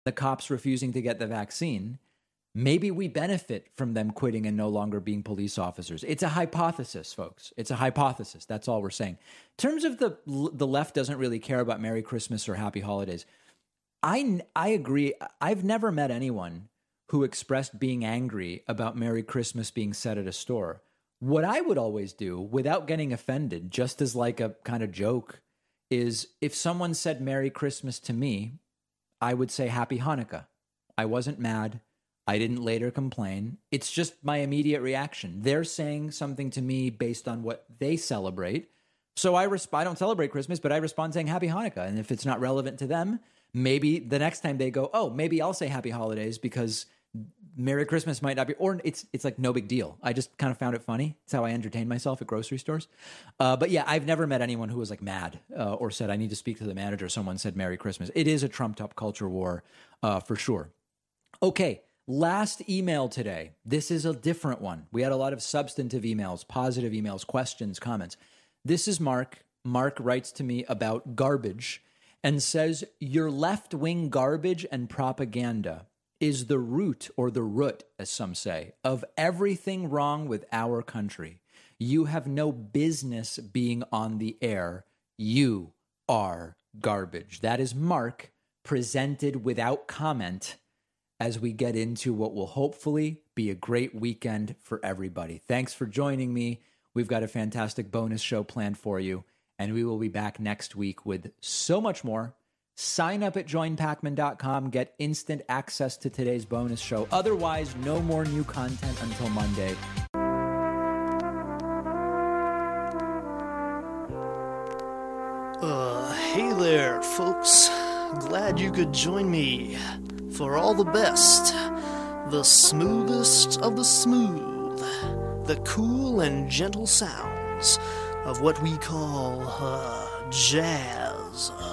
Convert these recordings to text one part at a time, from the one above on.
the cops refusing to get the vaccine, maybe we benefit from them quitting and no longer being police officers. It's a hypothesis, folks. It's a hypothesis. That's all we're saying. In terms of the left doesn't really care about Merry Christmas or Happy Holidays, I agree. I've never met anyone who expressed being angry about Merry Christmas being said at a store. What I would always do, without getting offended, just as like a kind of joke, is if someone said Merry Christmas to me, I would say Happy Hanukkah. I wasn't mad. I didn't later complain. It's just my immediate reaction. They're saying something to me based on what they celebrate. So I don't celebrate Christmas, but I respond saying Happy Hanukkah. And if it's not relevant to them, maybe the next time they go, oh, maybe I'll say Happy Holidays because Merry Christmas might not be, or it's like no big deal. I just kind of found it funny. It's how I entertain myself at grocery stores. But yeah, I've never met anyone who was like mad or said, I need to speak to the manager. Someone said Merry Christmas. It is a trumped up culture war for sure. Okay, last email today. This is a different one. We had a lot of substantive emails, positive emails, questions, comments. This is Mark. Mark writes to me about garbage and says, your left-wing garbage and propaganda is the root, or the root, as some say, of everything wrong with our country. You have no business being on the air. You are garbage. That is Mark, presented without comment, as we get into what will hopefully be a great weekend for everybody. Thanks for joining me. We've got a fantastic bonus show planned for you, and we will be back next week with so much more. Sign up at joinpacman.com. Get instant access to today's bonus show. Otherwise, no more new content until Monday. Hey there, folks. Glad you could join me for all the best, the smoothest of the smooth, the cool and gentle sounds of what we call jazz.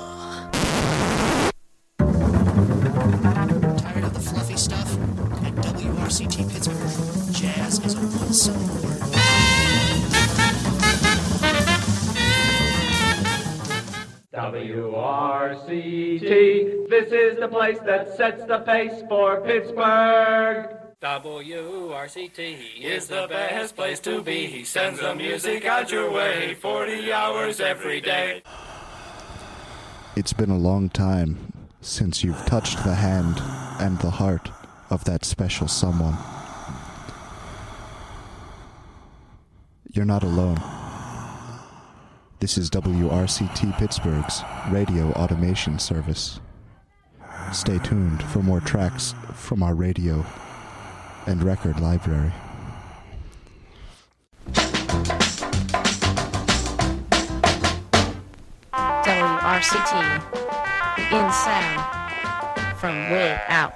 Tired of the fluffy stuff? At WRCT Pittsburgh, jazz is a one-syllable word. WRCT, this is the place that sets the pace for Pittsburgh. WRCT is the best place to be. He sends the music out your way 40 hours every day. It's been a long time since you've touched the hand and the heart of that special someone. You're not alone. This is WRCT Pittsburgh's radio automation service. Stay tuned for more tracks from our radio and record library. WRCT, the in sound from way out.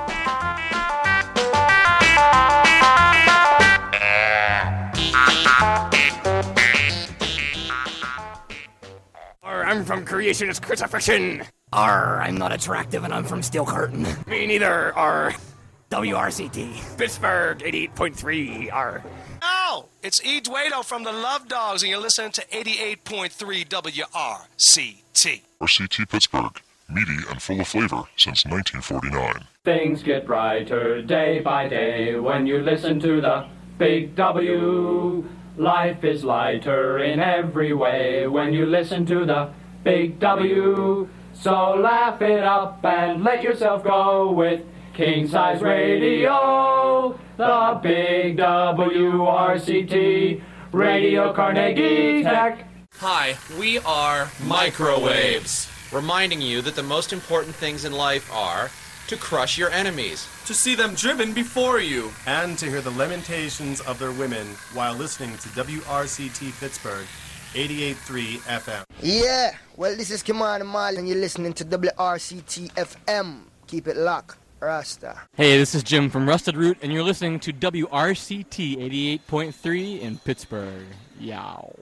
I'm from Creationist Crucifixion. I'm not attractive and I'm from Steel Curtain. Me neither. WRCT. Pittsburgh 88.3. Oh, it's E. Duedo from the Love Dogs, and you're listening to 88.3 WRCT. RCT Pittsburgh, meaty and full of flavor since 1949. Things get brighter day by day when you listen to the Big W. Life is lighter in every way when you listen to the Big W. So laugh it up and let yourself go with King Size Radio, the Big WRCT, Radio Carnegie Tech. Hi, we are Microwaves, reminding you that the most important things in life are to crush your enemies, to see them driven before you, and to hear the lamentations of their women while listening to WRCT Pittsburgh 88.3 FM. Yeah, well, this is Commander Marley, and you're listening to WRCT FM. Keep it locked, Rasta. Hey, this is Jim from Rusted Root, and you're listening to WRCT 88.3 in Pittsburgh. Yow.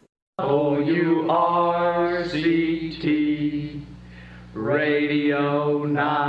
WRCT Radio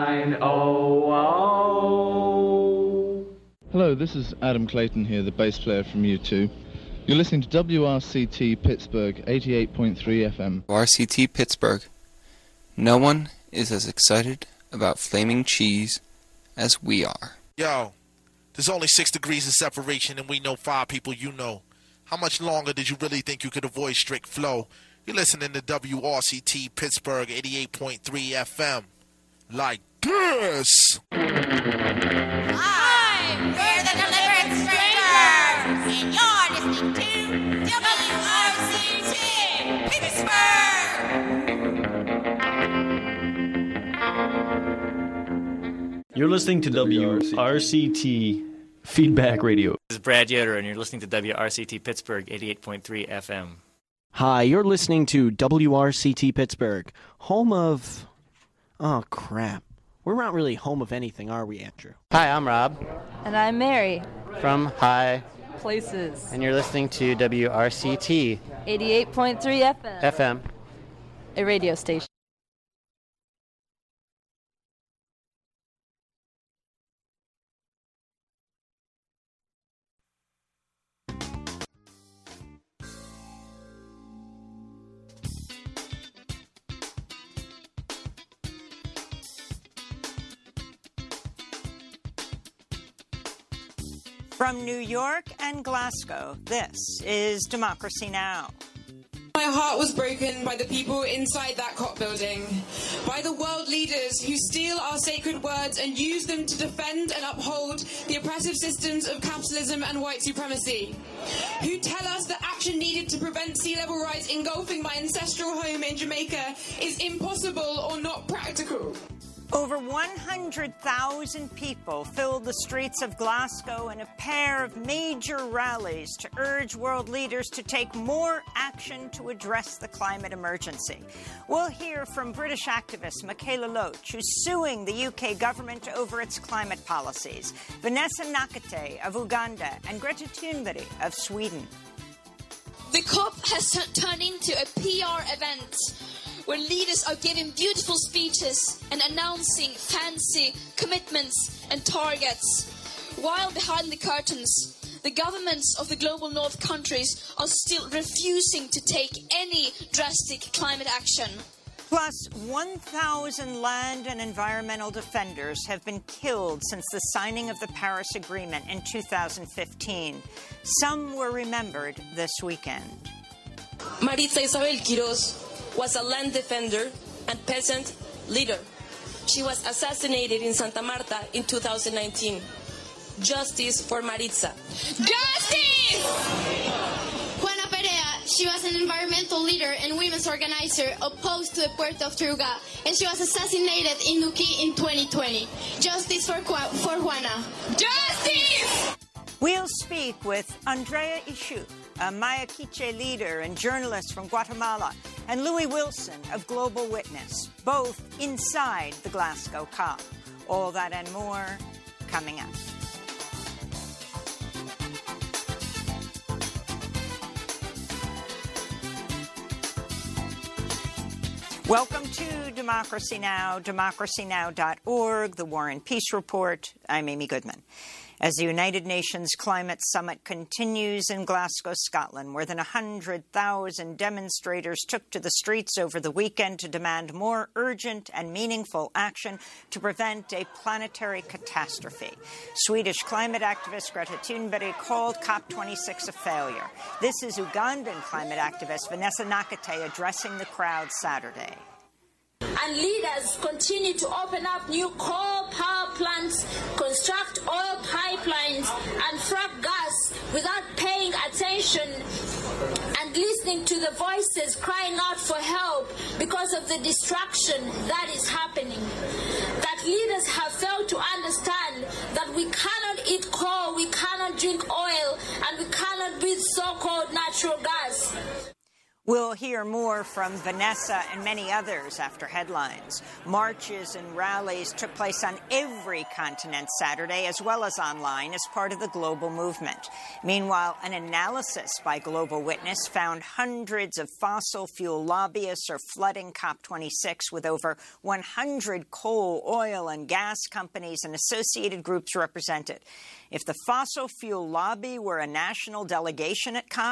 900. Hello, this is Adam Clayton here, the bass player from U2. You're listening to WRCT Pittsburgh 88.3 FM. RCT Pittsburgh. No one is as excited about flaming cheese as we are. Yo, there's only 6 degrees of separation and we know 5 people you know. How much longer did you really think you could avoid strict flow? You're listening to WRCT Pittsburgh 88.3 FM. Like this. Hi, we're the Deliberate Strangers, and you're listening to WRCT Pittsburgh. You're listening to WRCT Feedback Radio. This is Brad Yoder, and you're listening to WRCT Pittsburgh 88.3 FM. Hi, you're listening to WRCT Pittsburgh, home of... Oh, crap. We're not really home of anything, are we, Andrew? Hi, I'm Rob. And I'm Mary. From High Places. And you're listening to WRCT 88.3 FM. A radio station. From New York and Glasgow, this is Democracy Now! My heart was broken by the people inside that COP building, by the world leaders who steal our sacred words and use them to defend and uphold the oppressive systems of capitalism and white supremacy, who tell us that action needed to prevent sea level rise engulfing my ancestral home in Jamaica is impossible or not practical. Over 100,000 people filled the streets of Glasgow in a pair of major rallies to urge world leaders to take more action to address the climate emergency. We'll hear from British activist Michaela Loach, who's suing the UK government over its climate policies, Vanessa Nakate of Uganda, and Greta Thunberg of Sweden. The COP has turned into a PR event where leaders are giving beautiful speeches and announcing fancy commitments and targets, while behind the curtains, the governments of the global north countries are still refusing to take any drastic climate action. Plus, 1,000 land and environmental defenders have been killed since the signing of the Paris Agreement in 2015. Some were remembered this weekend. Maritza Isabel Quiroz was a land defender and peasant leader. She was assassinated in Santa Marta in 2019. Justice for Maritza. Justice! Juana Perea, she was an environmental leader and women's organizer opposed to the Puerto of Truga, and she was assassinated in Nuquí in 2020. Justice for Juana. Justice! We'll speak with Andrea Ishu, a Maya Quiche leader and journalist from Guatemala, and Louis Wilson of Global Witness, both inside the Glasgow COP. All that and more coming up. Welcome to Democracy Now!, democracynow.org, the War and Peace Report. I'm Amy Goodman. As the United Nations Climate Summit continues in Glasgow, Scotland, more than 100,000 demonstrators took to the streets over the weekend to demand more urgent and meaningful action to prevent a planetary catastrophe. Swedish climate activist Greta Thunberg called COP26 a failure. This is Ugandan climate activist Vanessa Nakate addressing the crowd Saturday. And leaders continue to open up new coal power plants, construct oil pipelines, and frack gas without paying attention and listening to the voices crying out for help because of the destruction that is happening. That leaders have failed to understand that we cannot eat coal, we cannot drink oil, and we cannot breathe so-called natural gas. We'll hear more from Vanessa and many others after headlines. Marches and rallies took place on every continent Saturday, as well as online, as part of the global movement. Meanwhile, an analysis by Global Witness found hundreds of fossil fuel lobbyists are flooding COP26 with over 100 coal, oil, and gas companies and associated groups represented. If the fossil fuel lobby were a national delegation at COP, it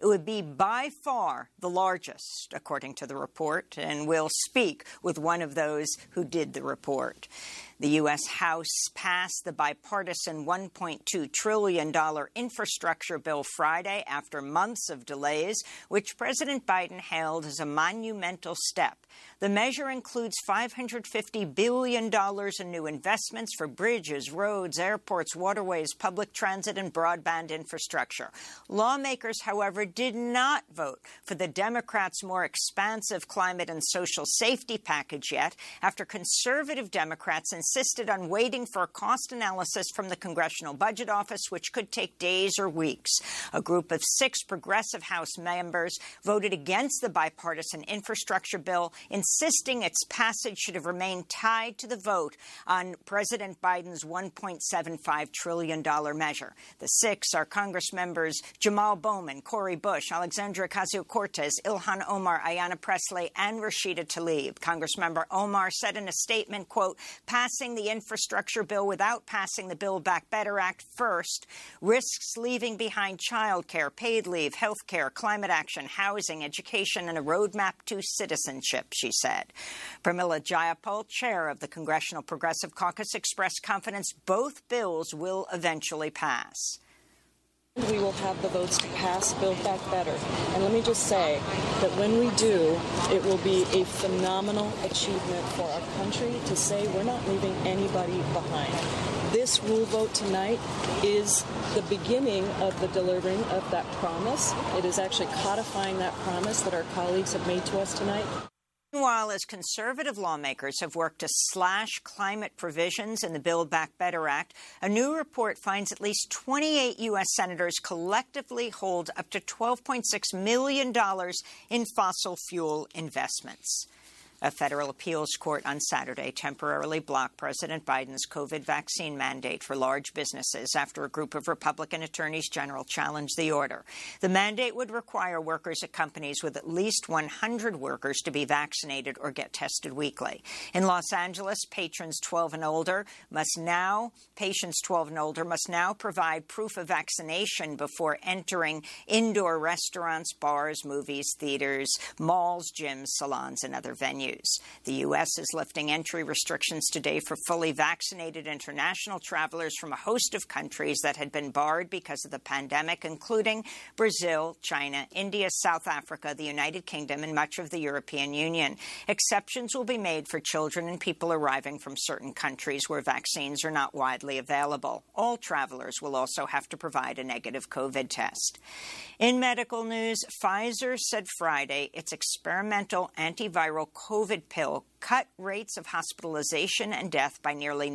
It would be by far the largest, according to the report, and we'll speak with one of those who did the report. The U.S. House passed the bipartisan $1.2 trillion infrastructure bill Friday after months of delays, which President Biden hailed as a monumental step. The measure includes $550 billion in new investments for bridges, roads, airports, waterways, public transit, and broadband infrastructure. Lawmakers, however, did not vote for the Democrats' more expansive climate and social safety package yet, after conservative Democrats insisted on waiting for a cost analysis from the Congressional Budget Office, which could take days or weeks. A group of 6 progressive House members voted against the bipartisan infrastructure bill, insisting its passage should have remained tied to the vote on President Biden's $1.75 trillion measure. The 6 are Congress members Jamal Bowman, Cori Bush, Alexandria Ocasio-Cortez, Ilhan Omar, Ayanna Pressley, and Rashida Tlaib. Congressmember Omar said in a statement, quote, "Passing the infrastructure bill without passing the Build Back Better Act first risks leaving behind child care, paid leave, health care, climate action, housing, education, and a roadmap to citizenship," she said. Pramila Jayapal, chair of the Congressional Progressive Caucus, expressed confidence both bills will eventually pass. We will have the votes to pass Build Back Better. And let me just say that when we do, it will be a phenomenal achievement for our country to say we're not leaving anybody behind. This rule vote tonight is the beginning of the delivering of that promise. It is actually codifying that promise that our colleagues have made to us tonight. Meanwhile, as conservative lawmakers have worked to slash climate provisions in the Build Back Better Act, a new report finds at least 28 U.S. senators collectively hold up to $12.6 million in fossil fuel investments. A federal appeals court on Saturday temporarily blocked President Biden's COVID vaccine mandate for large businesses after a group of Republican attorneys general challenged the order. The mandate would require workers at companies with at least 100 workers to be vaccinated or get tested weekly. In Los Angeles, patients 12 and older must now provide proof of vaccination before entering indoor restaurants, bars, movies, theaters, malls, gyms, salons, and other venues. The U.S. is lifting entry restrictions today for fully vaccinated international travelers from a host of countries that had been barred because of the pandemic, including Brazil, China, India, South Africa, the United Kingdom, and much of the European Union. Exceptions will be made for children and people arriving from certain countries where vaccines are not widely available. All travelers will also have to provide a negative COVID test. In medical news, Pfizer said Friday its experimental antiviral COVID pill cut rates of hospitalization and death by nearly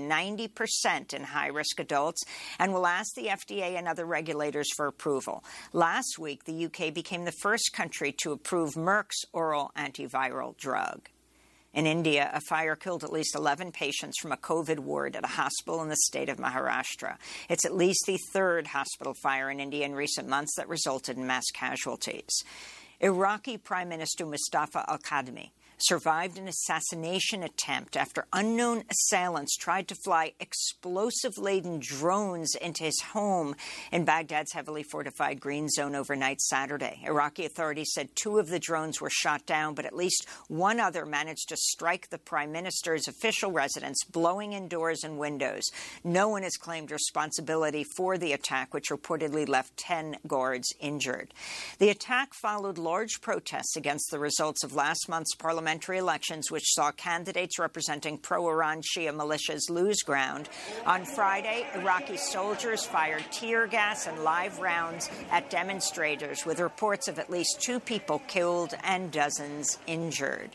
90% in high-risk adults and will ask the FDA and other regulators for approval. Last week, the UK became the first country to approve Merck's oral antiviral drug. In India, a fire killed at least 11 patients from a COVID ward at a hospital in the state of Maharashtra. It's at least the 3rd hospital fire in India in recent months that resulted in mass casualties. Iraqi Prime Minister Mustafa al-Kadhimi survived an assassination attempt after unknown assailants tried to fly explosive-laden drones into his home in Baghdad's heavily fortified Green Zone overnight Saturday. Iraqi authorities said 2 of the drones were shot down, but at least one other managed to strike the prime minister's official residence, blowing in doors and windows. No one has claimed responsibility for the attack, which reportedly left 10 guards injured. The attack followed large protests against the results of last month's parliamentary elections, which saw candidates representing pro-Iran Shia militias lose ground. On Friday, Iraqi soldiers fired tear gas and live rounds at demonstrators, with reports of at least 2 people killed and dozens injured.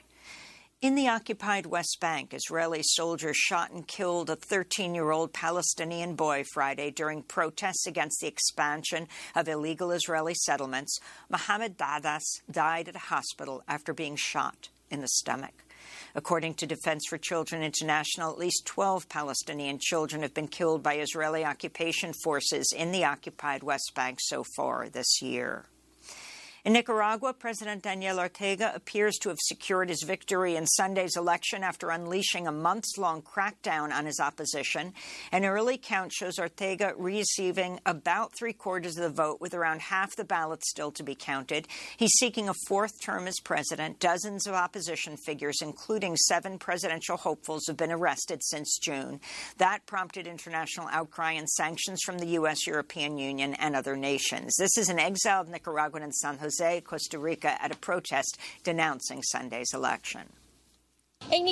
In the occupied West Bank, Israeli soldiers shot and killed a 13-year-old Palestinian boy Friday during protests against the expansion of illegal Israeli settlements. Mohammed Dadas died at a hospital after being shot in the stomach. According to Defense for Children International, at least 12 Palestinian children have been killed by Israeli occupation forces in the occupied West Bank so far this year. In Nicaragua, President Daniel Ortega appears to have secured his victory in Sunday's election after unleashing a months-long crackdown on his opposition. An early count shows Ortega receiving about three-quarters of the vote, with around half the ballots still to be counted. He's seeking a fourth term as president. Dozens of opposition figures, including 7 presidential hopefuls, have been arrested since June. That prompted international outcry and sanctions from the U.S., European Union, and other nations. This is an exiled Nicaraguan in San Jose, Costa Rica, at a protest denouncing Sunday's election. In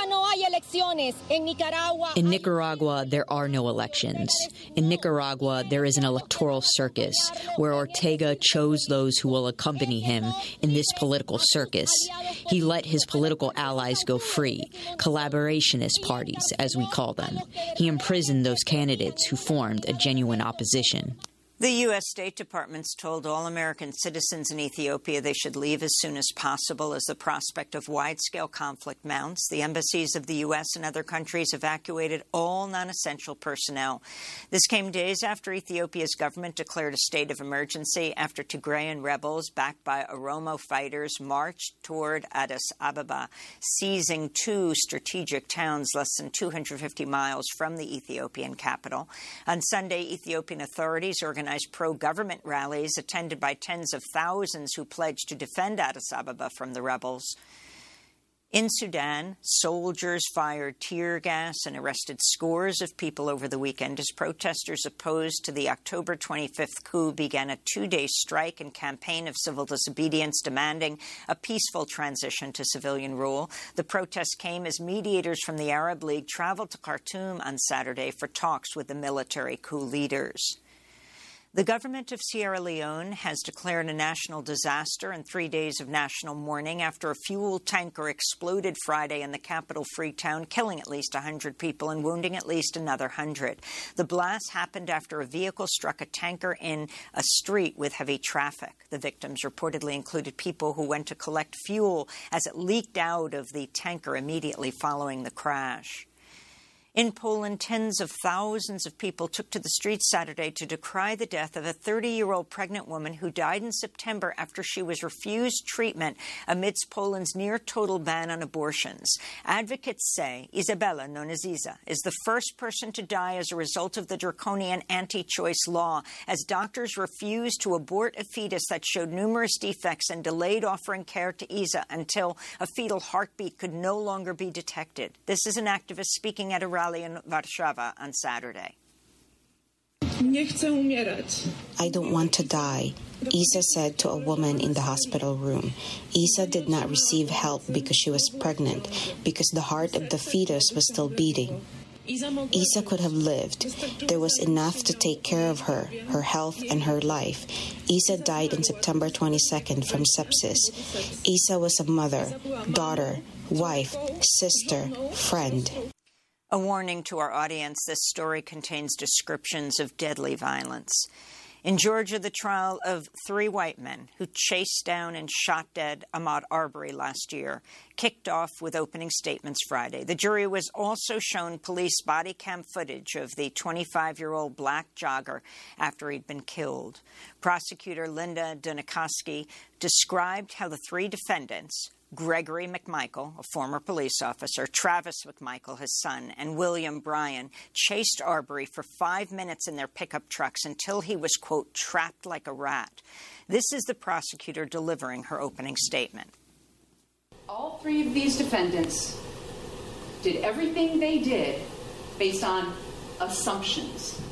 Nicaragua, there are no elections. In Nicaragua, there is an electoral circus where Ortega chose those who will accompany him in this political circus. He let his political allies go free, collaborationist parties, as we call them. He imprisoned those candidates who formed a genuine opposition. The U.S. State Department's told all American citizens in Ethiopia they should leave as soon as possible as the prospect of wide-scale conflict mounts. The embassies of the U.S. and other countries evacuated all non-essential personnel. This came days after Ethiopia's government declared a state of emergency after Tigrayan rebels, backed by Oromo fighters, marched toward Addis Ababa, seizing 2 strategic towns less than 250 miles from the Ethiopian capital. On Sunday, Ethiopian authorities organized pro-government rallies attended by tens of thousands who pledged to defend Addis Ababa from the rebels. In Sudan, soldiers fired tear gas and arrested scores of people over the weekend as protesters opposed to the October 25th coup began a 2-day strike and campaign of civil disobedience demanding a peaceful transition to civilian rule. The protest came as mediators from the Arab League traveled to Khartoum on Saturday for talks with the military coup leaders. The government of Sierra Leone has declared a national disaster and 3 days of national mourning after a fuel tanker exploded Friday in the capital, Freetown, killing at least 100 people and wounding at least another 100. The blast happened after a vehicle struck a tanker in a street with heavy traffic. The victims reportedly included people who went to collect fuel as it leaked out of the tanker immediately following the crash. In Poland, tens of thousands of people took to the streets Saturday to decry the death of a 30-year-old pregnant woman who died in September after she was refused treatment amidst Poland's near-total ban on abortions. Advocates say Izabela, known as Isa, is the first person to die as a result of the draconian anti-choice law, as doctors refused to abort a fetus that showed numerous defects and delayed offering care to Isa until a fetal heartbeat could no longer be detected. This is an activist speaking at a rally in Warszawa on Saturday. I don't want to die, Isa said to a woman in the hospital room. Isa did not receive help because she was pregnant, because the heart of the fetus was still beating. Isa could have lived. There was enough to take care of her health, and her life. Isa died on September 22nd from sepsis. Isa was a mother, daughter, wife, sister, friend. A warning to our audience, this story contains descriptions of deadly violence. In Georgia, the trial of 3 white men who chased down and shot dead Ahmaud Arbery last year kicked off with opening statements Friday. The jury was also shown police body cam footage of the 25-year-old black jogger after he'd been killed. Prosecutor Linda Dunikoski described how the 3 defendants, Gregory McMichael, a former police officer, Travis McMichael, his son, and William Bryan, chased Arbery for 5 minutes in their pickup trucks until he was, quote, trapped like a rat. This is the prosecutor delivering her opening statement. All 3 of these defendants did everything they did based on assumptions.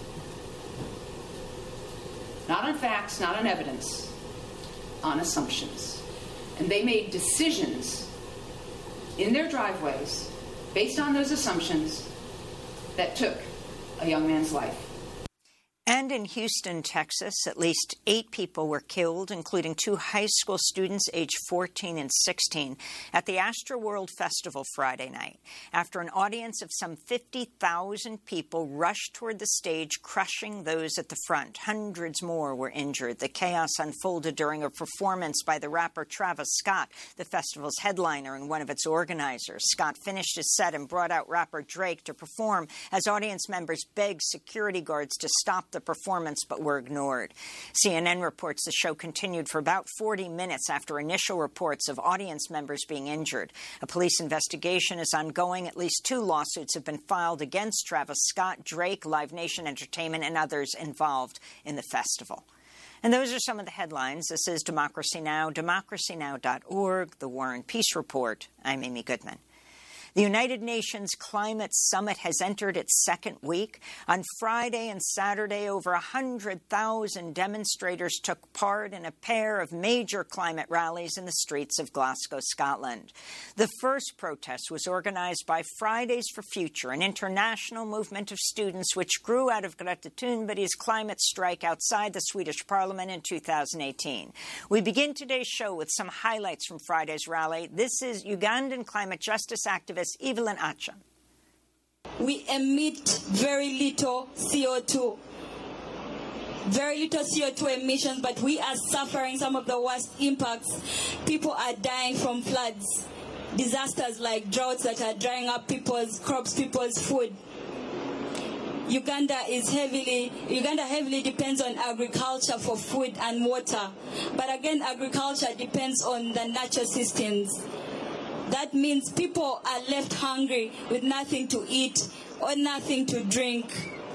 Not on facts, not on evidence, on assumptions. And they made decisions in their driveways based on those assumptions that took a young man's life. And in Houston, Texas, at least 8 people were killed, including 2 high school students aged 14 and 16, at the Astroworld Festival Friday night, after an audience of some 50,000 people rushed toward the stage, crushing those at the front. Hundreds more were injured. The chaos unfolded during a performance by the rapper Travis Scott, the festival's headliner and one of its organizers. Scott finished his set and brought out rapper Drake to perform as audience members begged security guards to stop the the performance but were ignored. CNN reports the show continued for about 40 minutes after initial reports of audience members being injured. A police investigation is ongoing. At least 2 lawsuits have been filed against Travis Scott, Drake, Live Nation Entertainment, and others involved in the festival. And those are some of the headlines. This is Democracy Now!, democracynow.org, The War and Peace Report. I'm Amy Goodman. The United Nations Climate Summit has entered its second week. On Friday and Saturday, over 100,000 demonstrators took part in a pair of major climate rallies in the streets of Glasgow, Scotland. The first protest was organized by Fridays for Future, an international movement of students which grew out of Greta Thunberg's climate strike outside the Swedish Parliament in 2018. We begin today's show with some highlights from Friday's rally. This is Ugandan climate justice activist Evelyn Acha. We emit very little CO2. Very little CO2 emissions, but we are suffering some of the worst impacts. People are dying from floods, disasters like droughts that are drying up people's crops, people's food. Uganda heavily depends on agriculture for food and water. But again, agriculture depends on the natural systems. That means people are left hungry with nothing to eat or nothing to drink.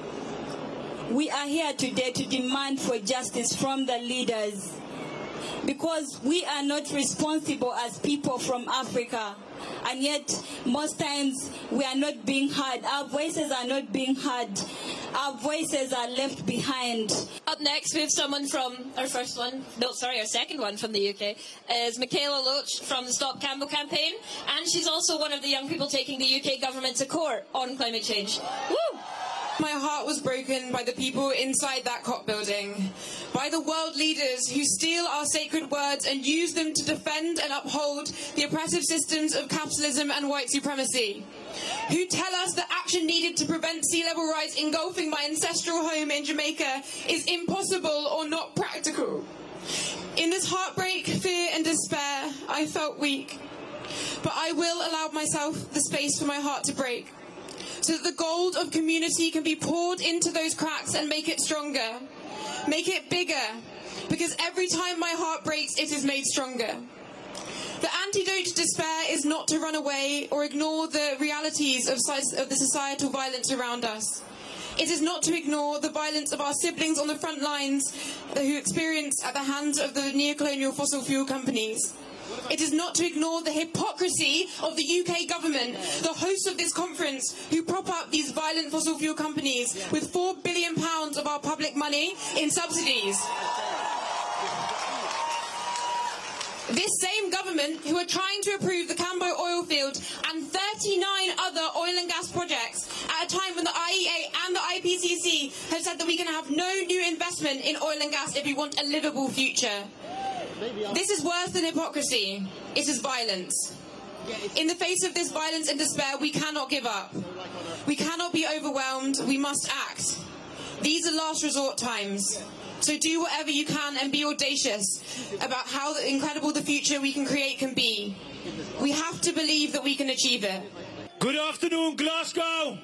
We are here today to demand for justice from the leaders because we are not responsible as people from Africa. And yet, most times, we are not being heard. Our voices are not being heard. Our voices are left behind. Up next, we have someone from our second one from the UK, is Michaela Loach from the Stop Campbell campaign. And she's also one of the young people taking the UK government to court on climate change. Woo! My heart was broken by the people inside that COP building, by the world leaders who steal our sacred words and use them to defend and uphold the oppressive systems of capitalism and white supremacy, who tell us that action needed to prevent sea level rise engulfing my ancestral home in Jamaica is impossible or not practical. In this heartbreak, fear and despair, I felt weak, but I will allow myself the space for my heart to break, so that the gold of community can be poured into those cracks and make it stronger, make it bigger, because every time my heart breaks, it is made stronger. The antidote to despair is not to run away or ignore the realities of the societal violence around us. It is not to ignore the violence of our siblings on the front lines who experience at the hands of the neo-colonial fossil fuel companies. It is not to ignore the hypocrisy of the UK government, the hosts of this conference, who prop up these violent fossil fuel companies with £4 billion of our public money in subsidies. This same government who are trying to approve the Cambo oil field and 39 other oil and gas projects at a time when the IEA and the IPCC have said that we can have no new investment in oil and gas if we want a livable future. This is worse than hypocrisy. It is violence. In the face of this violence and despair, we cannot give up. We cannot be overwhelmed. We must act. These are last resort times. So do whatever you can and be audacious about how incredible the future we can create can be. We have to believe that we can achieve it. Good afternoon, Glasgow.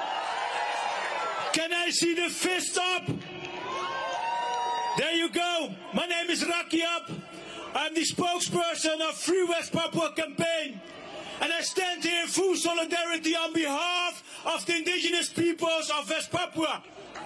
Can I see the fist up? There you go. My name is Rakiab. I'm the spokesperson of Free West Papua campaign. And I stand here in full solidarity on behalf of the indigenous peoples of West Papua.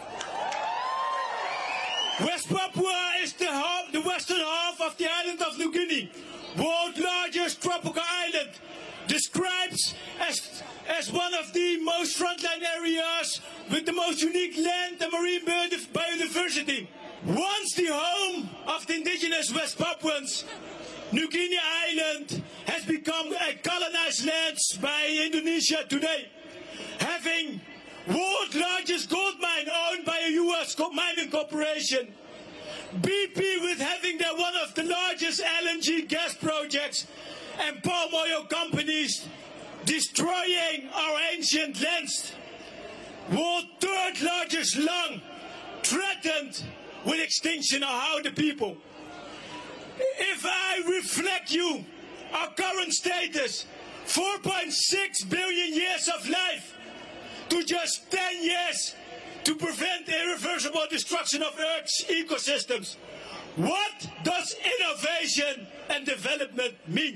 West Papua is the western half of the island of New Guinea, world's largest tropical island, described as one of the most frontline areas with the most unique land and marine biodiversity. Once the home of the indigenous West Papuans, New Guinea Island has become a colonized land by Indonesia today, having world's largest gold mine owned by a U.S. mining corporation, BP with having one of the largest LNG gas projects, and palm oil companies destroying our ancient lands, world's third largest lung, threatened with extinction of how the people. If I reflect you, our current status, 4.6 billion years of life, to just 10 years, to prevent irreversible destruction of Earth's ecosystems. What does innovation and development mean?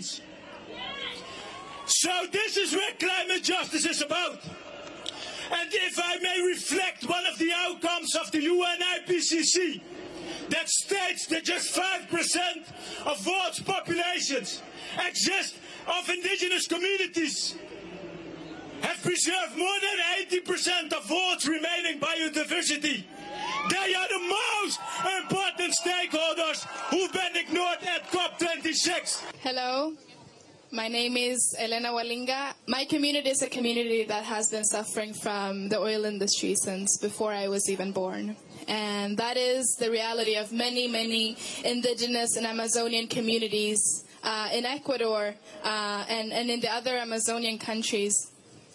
So this is where climate justice is about. And if I may reflect one of the outcomes of the UN IPCC, that states that just 5% of world's populations exist of indigenous communities, have preserved more than 80% of world's remaining biodiversity. They are the most important stakeholders who've been ignored at COP26. Hello, my name is Elena Walinga. My community is a community that has been suffering from the oil industry since before I was even born. And that is the reality of many, many indigenous and Amazonian communities in Ecuador and in the other Amazonian countries.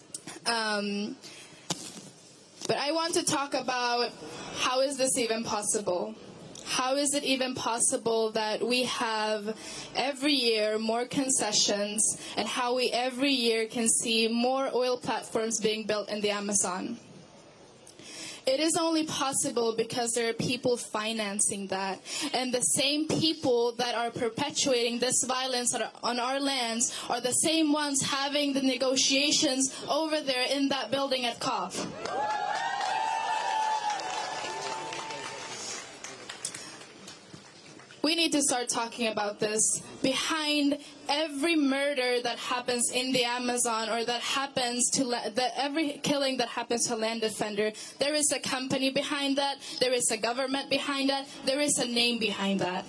But I want to talk about how is this even possible? How is it even possible that we have every year more concessions and how we every year can see more oil platforms being built in the Amazon? It is only possible because there are people financing that. And the same people that are perpetuating this violence on our lands are the same ones having the negotiations over there in that building at COP. We need to start talking about this. Behind every murder that happens in the Amazon or that happens to every killing that happens to a land defender, there is a company behind that, there is a government behind that, there is a name behind that.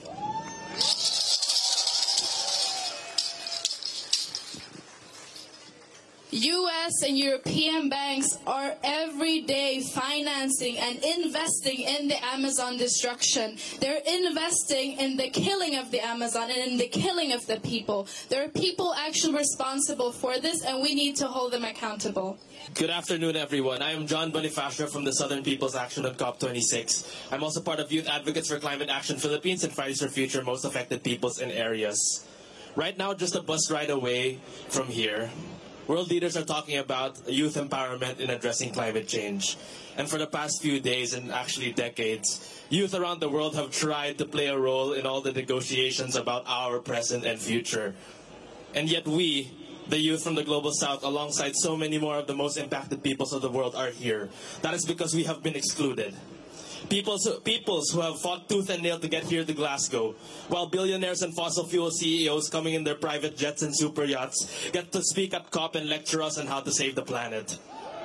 U.S. and European banks are every day financing and investing in the Amazon destruction. They're investing in the killing of the Amazon and in the killing of the people. There are people actually responsible for this, and we need to hold them accountable. Good afternoon, everyone. I am John Bonifacio from the Southern People's Action on COP26. I'm also part of Youth Advocates for Climate Action Philippines and Fridays for Future Most Affected Peoples and Areas. Right now, just a bus ride away from here, world leaders are talking about youth empowerment in addressing climate change. And for the past few days, and actually decades, youth around the world have tried to play a role in all the negotiations about our present and future. And yet we, the youth from the Global South, alongside so many more of the most impacted peoples of the world, are here. That is because we have been excluded. Peoples who have fought tooth and nail to get here to Glasgow, while billionaires and fossil fuel CEOs coming in their private jets and super yachts get to speak at COP and lecture us on how to save the planet.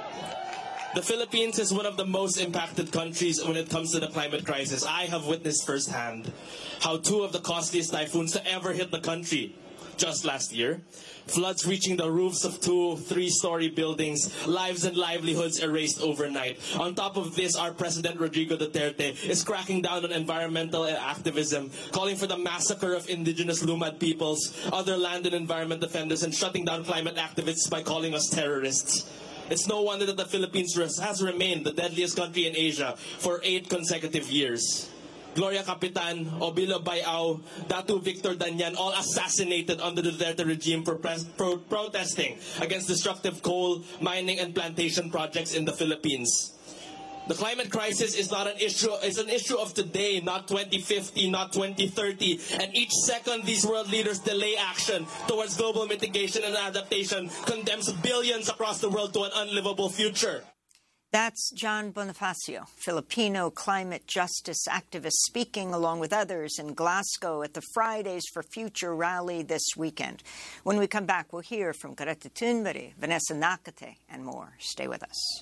The Philippines is one of the most impacted countries when it comes to the climate crisis. I have witnessed firsthand how two of the costliest typhoons to ever hit the country just last year, floods reaching the roofs of 2-3-story buildings, lives and livelihoods erased overnight. On top of this, our President Rodrigo Duterte is cracking down on environmental activism, calling for the massacre of indigenous Lumad peoples, other land and environment defenders, and shutting down climate activists by calling us terrorists. It's no wonder that the Philippines has remained the deadliest country in Asia for 8 consecutive years. Gloria Capitan, Obilo Bayao, Datu Victor Danyan, all assassinated under the Duterte regime for protesting against destructive coal, mining, and plantation projects in the Philippines. The climate crisis is not an issue, it's an issue of today, not 2050, not 2030. And each second these world leaders delay action towards global mitigation and adaptation condemns billions across the world to an unlivable future. That's John Bonifacio, Filipino climate justice activist, speaking along with others in Glasgow at the Fridays for Future rally this weekend. When we come back, we'll hear from Greta Thunberg, Vanessa Nakate, and more. Stay with us.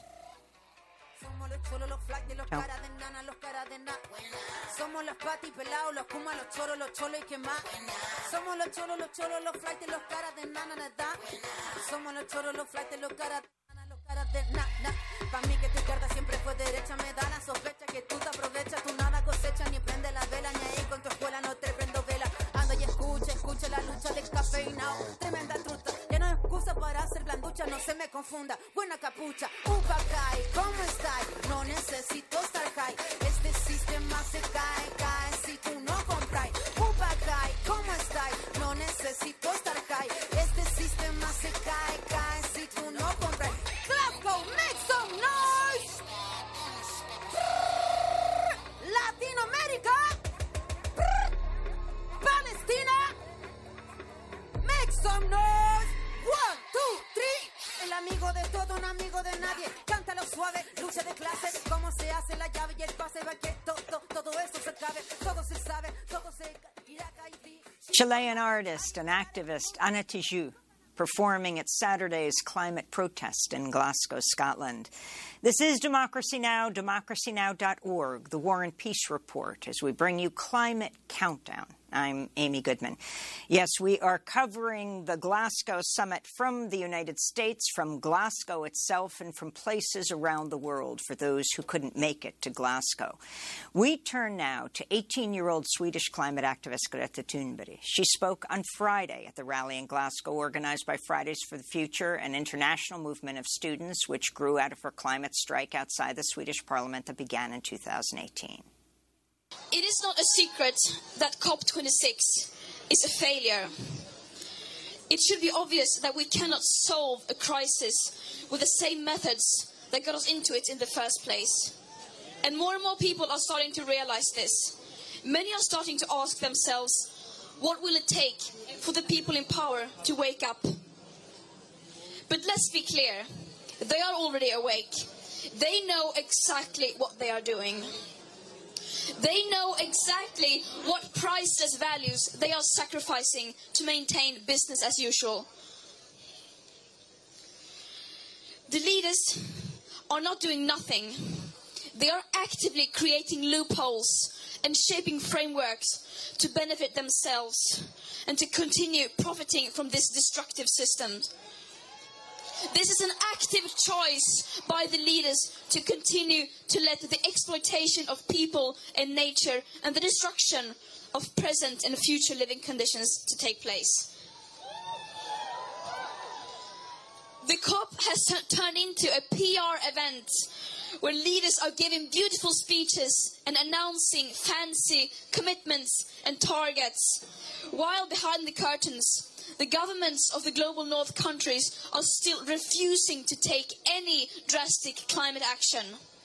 Somos los patis pelados, los kumas, los choros y que más. Somos los choros, los flights, los caras de nana, nada. Somos los choros, los flights, los caras de nana. Pa' mí que tu izquierda siempre fue derecha, me da la sospecha que tú te aprovechas, tú nada cosechas, ni prende la vela, ni ahí con tu escuela no te prendo vela. Anda y escucha la lucha del cafeinao, tremenda truta, ya no hay excusa para ser blanducha, no se me confunda, buena capucha, upacay, ¿cómo estáis? No necesito estar high, este sistema se cae si tú no compras. Upacay, ¿cómo estáis? No necesito estar high, este sistema se cae si tú no compras. Glasgow, make some noise! Chilean artist and activist Ana Tijoux performing at Saturday's climate protest in Glasgow, Scotland. This is Democracy Now!, democracynow.org, the War and Peace Report, as we bring you Climate Countdown. I'm Amy Goodman. Yes, we are covering the Glasgow summit from the United States, from Glasgow itself, and from places around the world for those who couldn't make it to Glasgow. We turn now to 18-year-old Swedish climate activist Greta Thunberg. She spoke on Friday at the rally in Glasgow organized by Fridays for the Future, an international movement of students which grew out of her climate strike outside the Swedish parliament that began in 2018. It is not a secret that COP26 is a failure. It should be obvious that we cannot solve a crisis with the same methods that got us into it in the first place. And more people are starting to realize this. Many are starting to ask themselves, what will it take for the people in power to wake up? But let's be clear, they are already awake. They know exactly what they are doing. They know exactly what priceless values they are sacrificing to maintain business as usual. The leaders are not doing nothing. They are actively creating loopholes and shaping frameworks to benefit themselves and to continue profiting from this destructive system. This is an active choice by the leaders to continue to let the exploitation of people and nature and the destruction of present and future living conditions to take place. The COP has turned into a PR event where leaders are giving beautiful speeches and announcing fancy commitments and targets, while behind the curtains, the governments of the global north countries are still refusing to take any drastic climate action.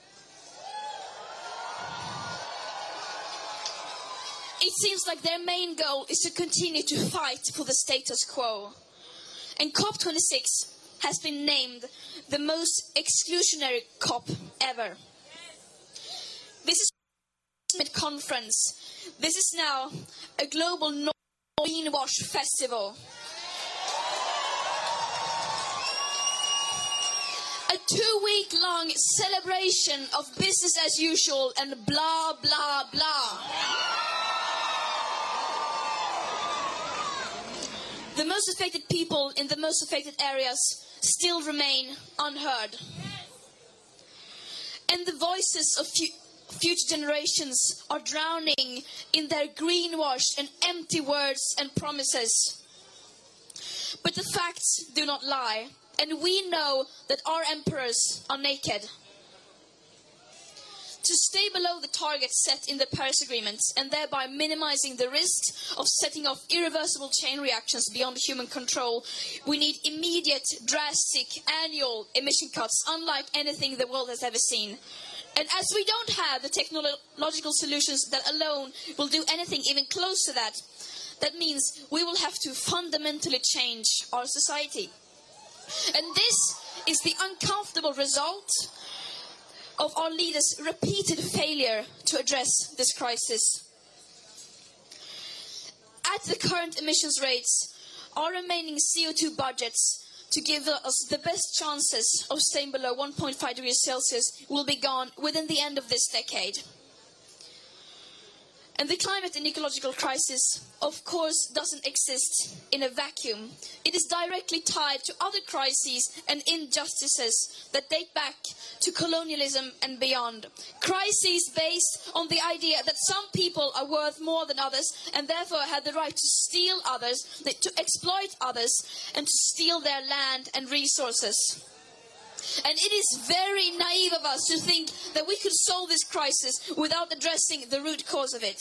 It seems like their main goal is to continue to fight for the status quo. And COP26 has been named the most exclusionary COP ever. This is a climate conference. This is now a global greenwash festival. A 2-week-long celebration of business as usual and blah, blah, blah. The most affected people in the most affected areas still remain unheard. And the voices of future generations are drowning in their greenwashed and empty words and promises. But the facts do not lie, and we know that our emperors are naked. To stay below the targets set in the Paris Agreement and thereby minimizing the risks of setting off irreversible chain reactions beyond human control, we need immediate, drastic, annual emission cuts unlike anything the world has ever seen. And as we don't have the technological solutions that alone will do anything even close to that, that means we will have to fundamentally change our society. And this is the uncomfortable result of our leaders' repeated failure to address this crisis. At the current emissions rates, our remaining CO2 budgets to give us the best chances of staying below 1.5 degrees Celsius will be gone within the end of this decade. And the climate and ecological crisis, of course, doesn't exist in a vacuum. It is directly tied to other crises and injustices that date back to colonialism and beyond. Crises based on the idea that some people are worth more than others and therefore have the right to steal others, to exploit others, and to steal their land and resources. And it is very naive of us to think that we could solve this crisis without addressing the root cause of it.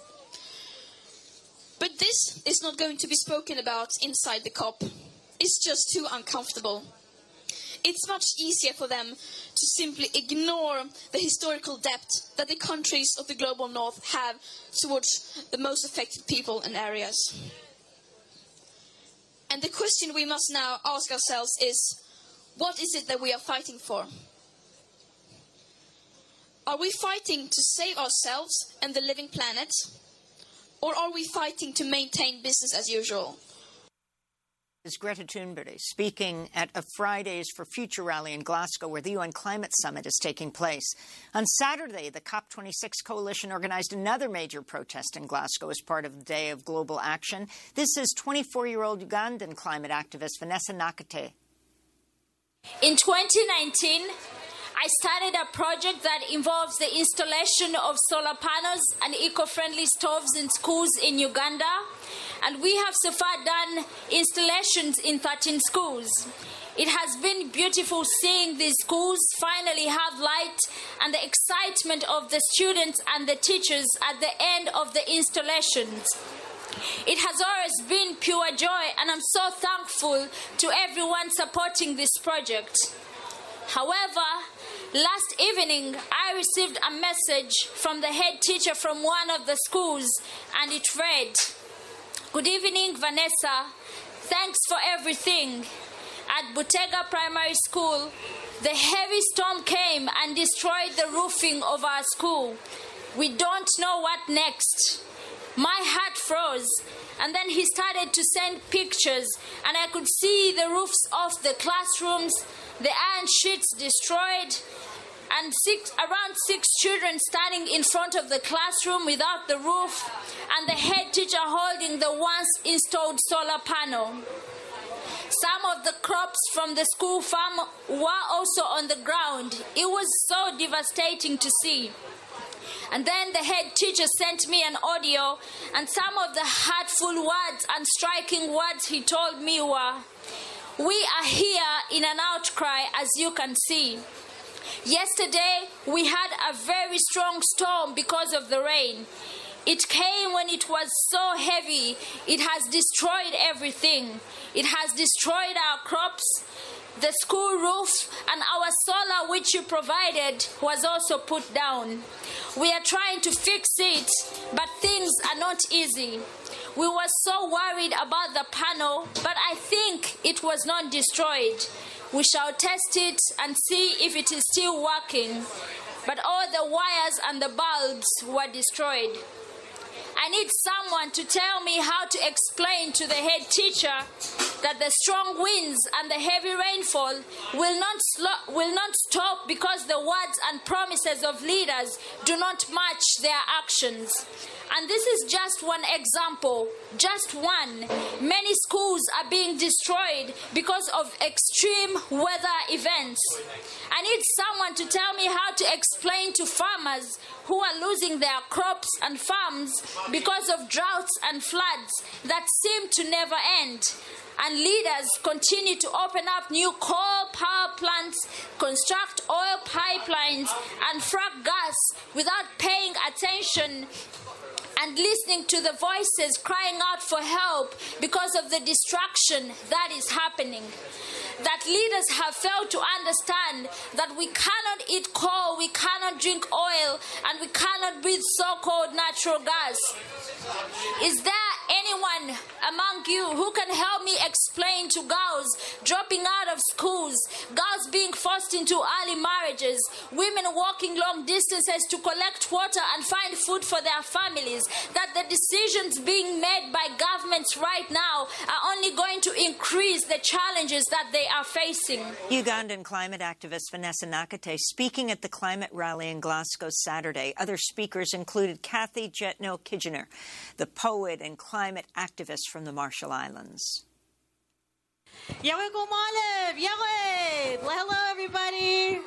But this is not going to be spoken about inside the COP. It's just too uncomfortable. It's much easier for them to simply ignore the historical debt that the countries of the global north have towards the most affected people and areas. And the question we must now ask ourselves is, what is it that we are fighting for? Are we fighting to save ourselves and the living planet? Or are we fighting to maintain business as usual? Is Greta Thunberg speaking at a Fridays for Future rally in Glasgow, where the UN Climate Summit is taking place. On Saturday, the COP26 coalition organized another major protest in Glasgow as part of the Day of Global Action. This is 24-year-old Ugandan climate activist Vanessa Nakate. In 2019, I started a project that involves the installation of solar panels and eco-friendly stoves in schools in Uganda. And we have so far done installations in 13 schools. It has been beautiful seeing these schools finally have light and the excitement of the students and the teachers at the end of the installations. It has always been pure joy, and I'm so thankful to everyone supporting this project. However, last evening, I received a message from the head teacher from one of the schools, and it read, "Good evening, Vanessa. Thanks for everything. At Butega Primary School, the heavy storm came and destroyed the roofing of our school. We don't know what next." My heart froze, and then he started to send pictures, and I could see the roofs of the classrooms, the iron sheets destroyed, and around 6 children standing in front of the classroom without the roof, and the head teacher holding the once installed solar panel. Some of the crops from the school farm were also on the ground. It was so devastating to see. And then the head teacher sent me an audio, and some of the hurtful words and striking words he told me were, "We are here in an outcry, as you can see. Yesterday, we had a very strong storm because of the rain. It came when it was so heavy. It has destroyed everything. It has destroyed our crops, the school roof, and our solar, which you provided, was also put down. We are trying to fix it, but things are not easy. We were so worried about the panel, but I think it was not destroyed. We shall test it and see if it is still working. But all the wires and the bulbs were destroyed. I need someone to tell me how to explain to the head teacher that the strong winds and the heavy rainfall will not stop because the words and promises of leaders do not match their actions. And this is just one example, just one. Many schools are being destroyed because of extreme weather events. I need someone to tell me how to explain to farmers who are losing their crops and farms because of droughts and floods that seem to never end. And leaders continue to open up new coal power plants, construct oil pipelines, and frack gas without paying attention and listening to the voices crying out for help because of the destruction that is happening. That leaders have failed to understand that we cannot eat coal, we cannot drink oil, and we cannot breathe so-called natural gas. Is there anyone among you who can help me explain to girls dropping out of schools, girls being forced into early marriages, women walking long distances to collect water and find food for their families, that the decisions being made by governments right now are only going to increase the challenges that they are facing? Ugandan climate activist Vanessa Nakate speaking at the climate rally in Glasgow Saturday. Other speakers included Kathy Jetno Kijiner, the poet and climate activist from the Marshall Islands. Yahweh Gomalev! Yahweh! Hello, everybody!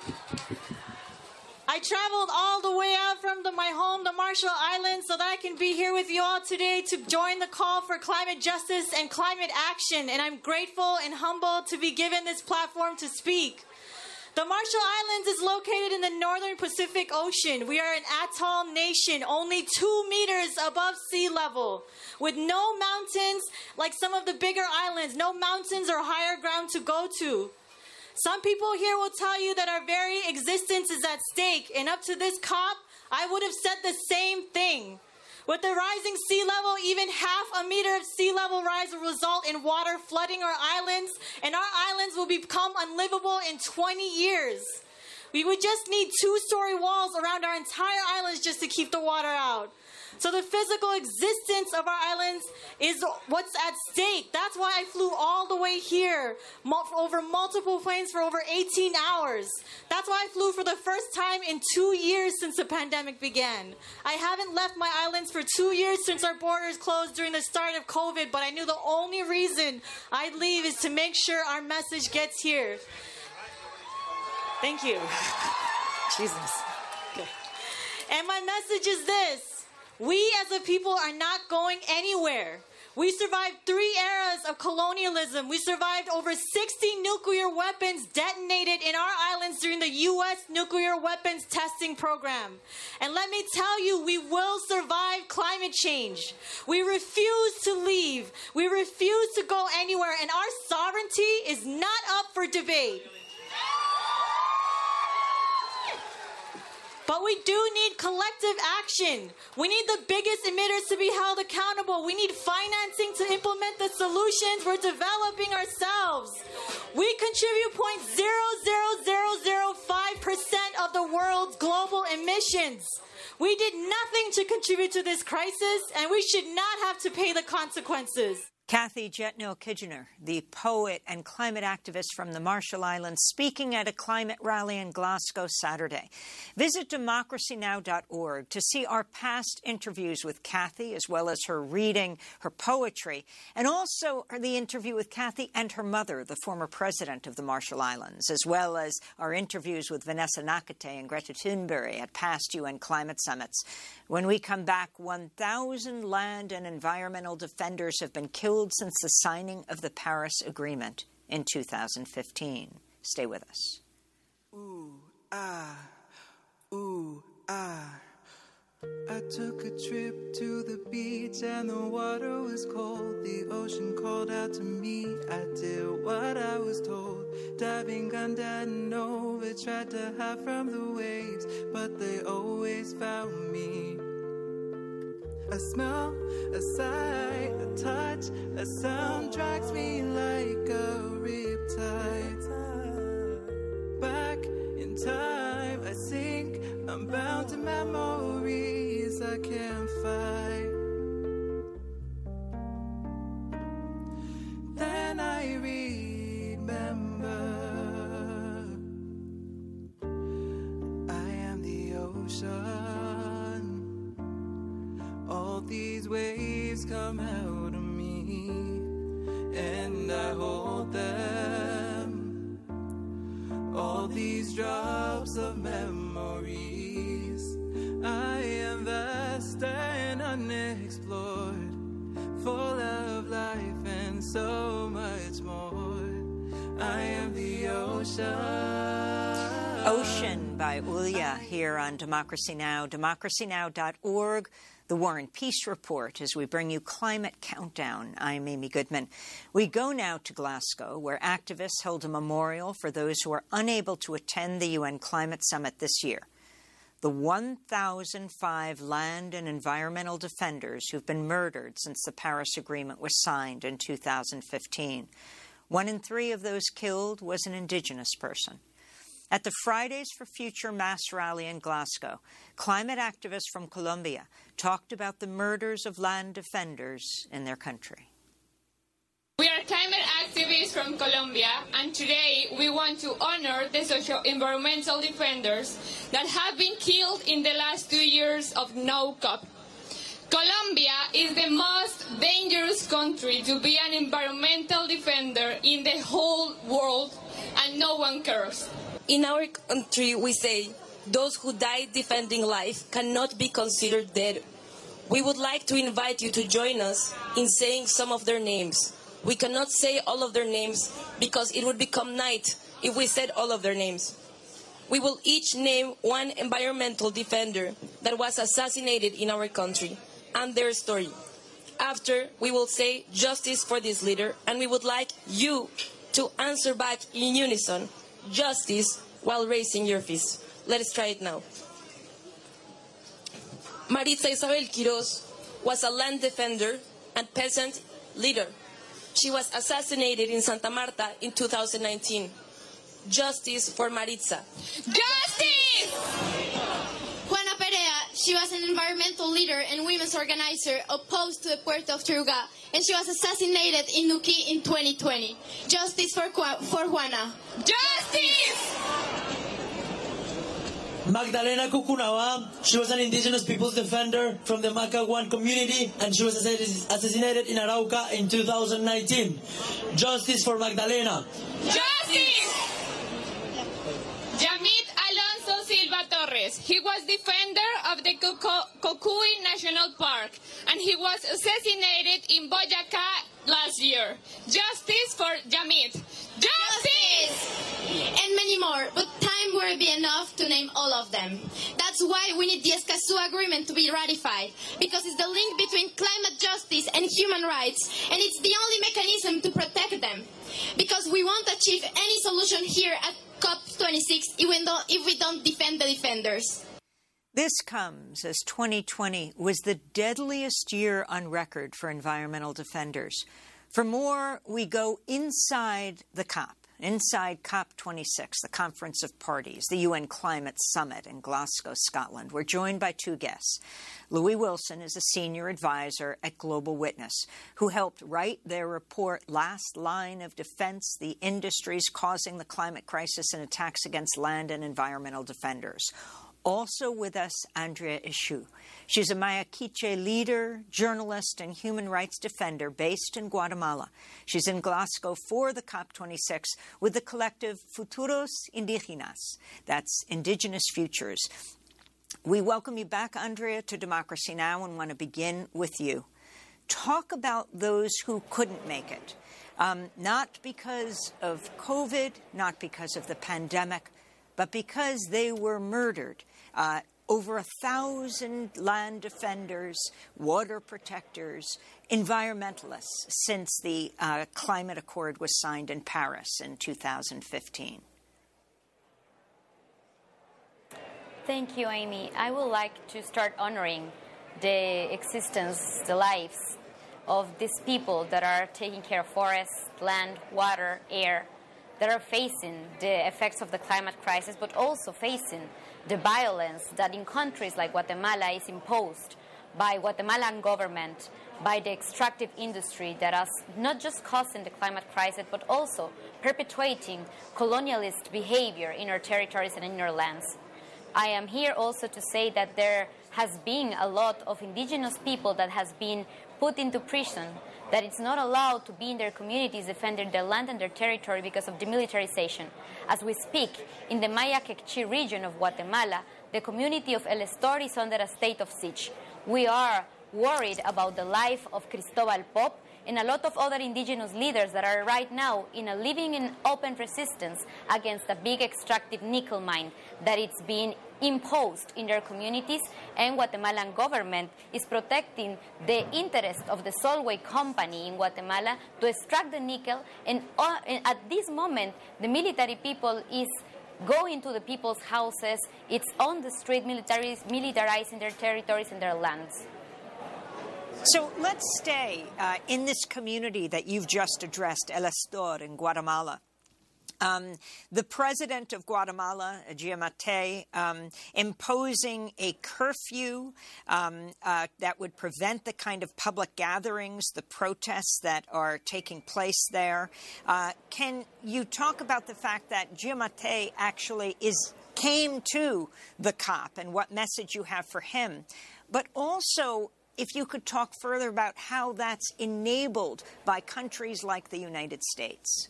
I traveled all the way out from my home, the Marshall Islands, so that I can be here with you all today to join the call for climate justice and climate action. And I'm grateful and humbled to be given this platform to speak. The Marshall Islands is located in the northern Pacific Ocean. We are an atoll nation, only 2 meters above sea level, with no mountains like some of the bigger islands, no mountains or higher ground to go to. Some people here will tell you that our very existence is at stake, and up to this COP, I would have said the same thing. With the rising sea level, even half a meter of sea level rise will result in water flooding our islands, and our islands will become unlivable in 20 years. We would just need 2-story walls around our entire islands just to keep the water out. So the physical existence of our islands is what's at stake. That's why I flew all the way here over multiple planes for over 18 hours. That's why I flew for the first time in 2 years since the pandemic began. I haven't left my islands for 2 years since our borders closed during the start of COVID, but I knew the only reason I'd leave is to make sure our message gets here. Thank you. Jesus. Okay. And my message is this. We as a people are not going anywhere. We survived 3 eras of colonialism. We survived over 60 nuclear weapons detonated in our islands during the U.S. nuclear weapons testing program. And let me tell you, we will survive climate change. We refuse to leave. We refuse to go anywhere. And our sovereignty is not up for debate. But we do need collective action. We need the biggest emitters to be held accountable. We need financing to implement the solutions we're developing ourselves. We contribute 0.00005% of the world's global emissions. We did nothing to contribute to this crisis, and we should not have to pay the consequences. Kathy Jetnil-Kijiner, the poet and climate activist from the Marshall Islands, speaking at a climate rally in Glasgow Saturday. Visit democracynow.org to see our past interviews with Kathy, as well as her reading, her poetry, and also the interview with Kathy and her mother, the former president of the Marshall Islands, as well as our interviews with Vanessa Nakate and Greta Thunberg at past UN climate summits. When we come back, 1,000 land and environmental defenders have been killed since the signing of the Paris Agreement in 2015. Stay with us. Ooh, ah, ooh, ah. I took a trip to the beach and the water was cold. The ocean called out to me. I did what I was told. Diving under and over, tried to hide from the waves, but they always found me. A smell, a sight, a touch, a sound drags me like a riptide. Back in time, I sink, I'm bound to memories I can't fight. Then I remember I am the ocean. All these waves come out of me, and I hold them. All these drops of memories, I am vast and unexplored, full of life and so much more. I am the ocean. Ocean by Ulya here on Democracy Now!, democracynow.org. The War and Peace Report, as we bring you Climate Countdown. I'm Amy Goodman. We go now to Glasgow, where activists held a memorial for those who are unable to attend the UN Climate Summit this year. The 1,005 land and environmental defenders who've been murdered since the Paris Agreement was signed in 2015. 1 in 3 of those killed was an Indigenous person. At the Fridays for Future mass rally in Glasgow, climate activists from Colombia talked about the murders of land defenders in their country. We are climate activists from Colombia, and today we want to honor the socio-environmental defenders that have been killed in the last 2 years of no COP. Colombia is the most dangerous country to be an environmental defender in the whole world, and no one cares. In our country, we say those who died defending life cannot be considered dead. We would like to invite you to join us in saying some of their names. We cannot say all of their names because it would become night if we said all of their names. We will each name one environmental defender that was assassinated in our country and their story. After, we will say justice for this leader, and we would like you to answer back in unison, justice, while raising your fist. Let us try it now. Maritza Isabel Quiroz was a land defender and peasant leader. She was assassinated in Santa Marta in 2019. Justice for Maritza. Justice! Juana Perea, she was an environmental leader and women's organizer opposed to the Puerto of Taruga, and she was assassinated in Nuquí in 2020. Justice for Juana. Justice! Magdalena Cucunawa, she was an indigenous people's defender from the Macaguan community, and she was assassinated in Arauca in 2019. Justice for Magdalena. Justice! Yamit Alonso Silva Torres. He was defender of the Cocuy National Park, and he was assassinated in Boyacá last year. Justice for Yamit. Justice! And many more, but time won't be enough to name all of them. That's why we need the Escazú Agreement to be ratified, because it's the link between climate justice and human rights, and it's the only mechanism to protect them. Because we won't achieve any solution here at COP26 if we don't defend the defenders. This comes as 2020 was the deadliest year on record for environmental defenders. For more, we go inside the COP. Inside COP26, the Conference of Parties, the UN Climate Summit in Glasgow, Scotland. We're joined by two guests. Louis Wilson is a senior advisor at Global Witness, who helped write their report, Last Line of Defense, the Industries Causing the Climate Crisis and Attacks Against Land and Environmental Defenders. Also with us, Andrea Ixu. She's a Maya Quiche leader, journalist, and human rights defender based in Guatemala. She's in Glasgow for the COP26 with the collective Futuros Indígenas. That's Indigenous Futures. We welcome you back, Andrea, to Democracy Now! And want to begin with you. Talk about those who couldn't make it, not because of COVID, not because of the pandemic, but because they were murdered. Over 1,000 land defenders, water protectors, environmentalists since the climate accord was signed in Paris in 2015. Thank you, Amy. I would like to start honoring the existence, the lives of these people that are taking care of forests, land, water, air, that are facing the effects of the climate crisis, but also facing the violence that in countries like Guatemala is imposed by Guatemalan government, by the extractive industry that is not just causing the climate crisis, but also perpetuating colonialist behavior in our territories and in our lands. I am here also to say that there has been a lot of indigenous people that has been put into prison, that it's not allowed to be in their communities defending their land and their territory because of demilitarization. As we speak, in the Maya Quechí region of Guatemala, the community of El Estor is under a state of siege. We are worried about the life of Cristobal Pop and a lot of other indigenous leaders that are right now living in open resistance against a big extractive nickel mine that it's being imposed in their communities, and Guatemalan government is protecting the interest of the Solway company in Guatemala to extract the nickel, and at this moment the military people is going to the people's houses, it's on the street, militarizing their territories and their lands. So let's stay in this community that you've just addressed, El Estor in Guatemala. The president of Guatemala, Giammattei, imposing a curfew that would prevent the kind of public gatherings, the protests that are taking place there. Can you talk about the fact that Giammattei actually came to the COP and what message you have for him? But also, if you could talk further about how that's enabled by countries like the United States.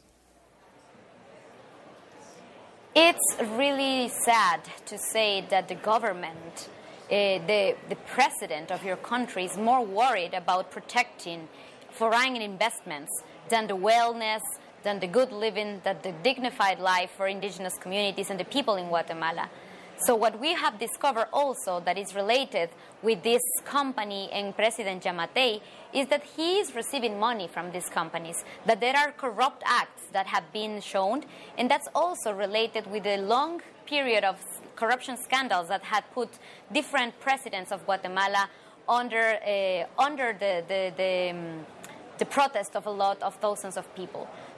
It's really sad to say that the government, the president of your country is more worried about protecting foreign investments than the wellness, than the good living, than the dignified life for indigenous communities and the people in Guatemala. So what we have discovered also that is related with this company and President Giammattei is that he is receiving money from these companies, that there are corrupt acts that have been shown, and that's also related with the long period of corruption scandals that had put different presidents of Guatemala under the protest of a lot of thousands of people.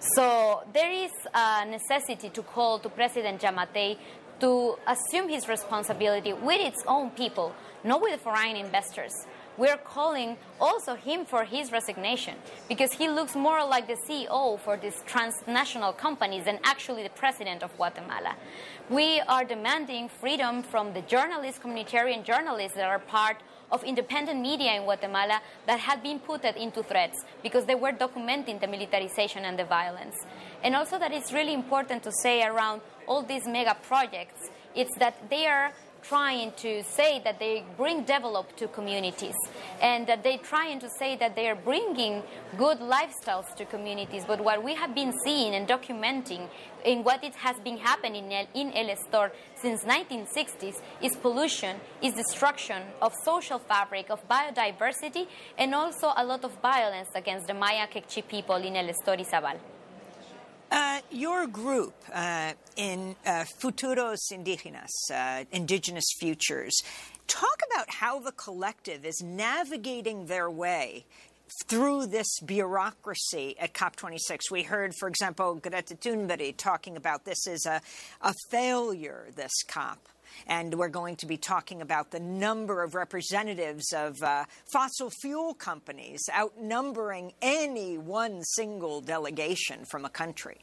So there is a necessity to call to President Giammattei to assume his responsibility with its own people, not with foreign investors. We're calling also him for his resignation because he looks more like the CEO for these transnational companies than actually the president of Guatemala. We are demanding freedom from the journalists, communitarian journalists that are part of independent media in Guatemala that had been put into threats because they were documenting the militarization and the violence. And also that it's really important to say around all these mega projects, it's that they are trying to say that they bring develop to communities and that they're trying to say that they are bringing good lifestyles to communities. But what we have been seeing and documenting in what it has been happening in El Estor since 1960s is pollution, is destruction of social fabric, of biodiversity, and also a lot of violence against the Maya Quechua people in El Estor y Zabal. Your group in Futuros Indígenas, Indigenous Futures, talk about how the collective is navigating their way through this bureaucracy at COP26. We heard, for example, Greta Thunberg talking about this as a failure, this COP. And we're going to be talking about the number of representatives of fossil fuel companies outnumbering any one single delegation from a country.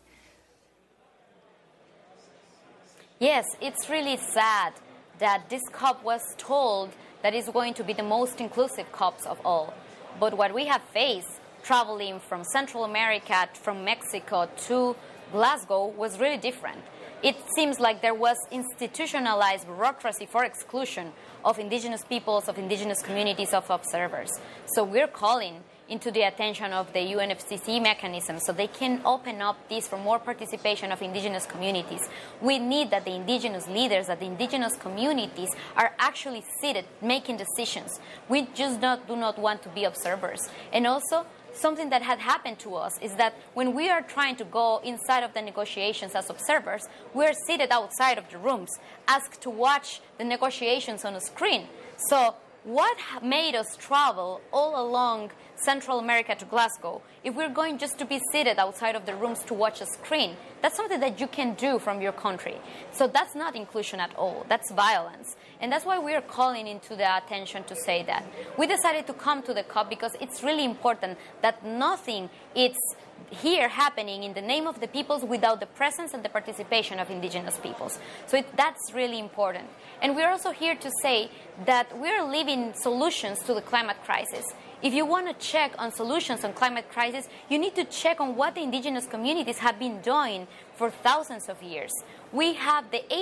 Yes, it's really sad that this COP was told that it's going to be the most inclusive COPs of all. But what we have faced traveling from Central America, from Mexico to Glasgow was really different. It seems like there was institutionalized bureaucracy for exclusion of indigenous peoples, of indigenous communities, of observers. So we're calling into the attention of the UNFCCC mechanism so they can open up this for more participation of indigenous communities. We need that the indigenous leaders, that the indigenous communities are actually seated making decisions. We just do not want to be observers. And also, something that had happened to us is that when we are trying to go inside of the negotiations as observers, we're seated outside of the rooms, asked to watch the negotiations on a screen. So what made us travel all along Central America to Glasgow if we're going just to be seated outside of the rooms to watch a screen? That's something that you can do from your country. So that's not inclusion at all. That's violence. And that's why we're calling into the attention to say that. We decided to come to the COP because it's really important that nothing is here happening in the name of the peoples without the presence and the participation of indigenous peoples. So that's really important. And we're also here to say that we're living solutions to the climate crisis. If you want to check on solutions on climate crisis, you need to check on what the indigenous communities have been doing for thousands of years. We have the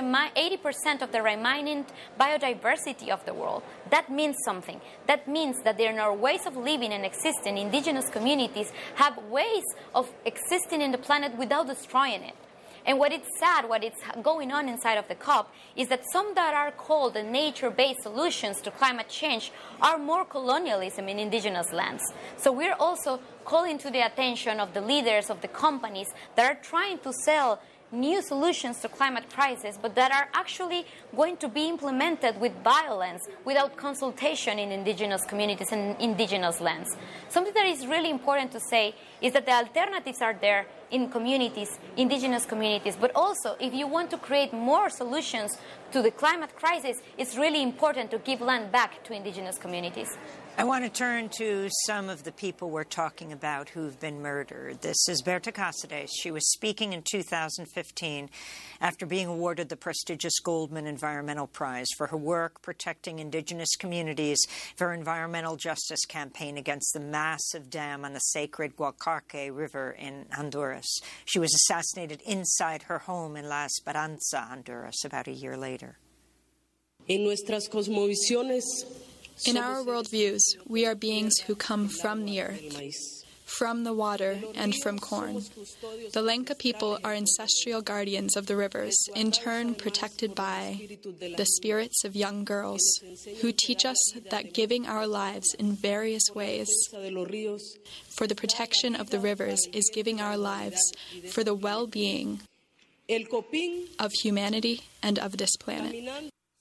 80% of the remaining biodiversity of the world. That means something. That means that there are ways of living and existing. Indigenous communities have ways of existing in the planet without destroying it. And what is sad, what is going on inside of the COP, is that some that are called the nature-based solutions to climate change are more colonialism in indigenous lands. So we're also calling to the attention of the leaders of the companies that are trying to sell new solutions to climate crisis, but that are actually going to be implemented with violence, without consultation in indigenous communities and indigenous lands. Something that is really important to say is that the alternatives are there in communities, indigenous communities, but also if you want to create more solutions to the climate crisis, it's really important to give land back to indigenous communities. I want to turn to some of the people we're talking about who've been murdered. This is Berta Cáceres. She was speaking in 2015 after being awarded the prestigious Goldman Environmental Prize for her work protecting indigenous communities for her environmental justice campaign against the massive dam on the sacred Guacarque River in Honduras. She was assassinated inside her home in La Esperanza, Honduras, about a year later. En nuestras cosmovisiones, in our worldviews, we are beings who come from the earth, from the water, and from corn. The Lenca people are ancestral guardians of the rivers, in turn protected by the spirits of young girls, who teach us that giving our lives in various ways for the protection of the rivers is giving our lives for the well-being of humanity and of this planet.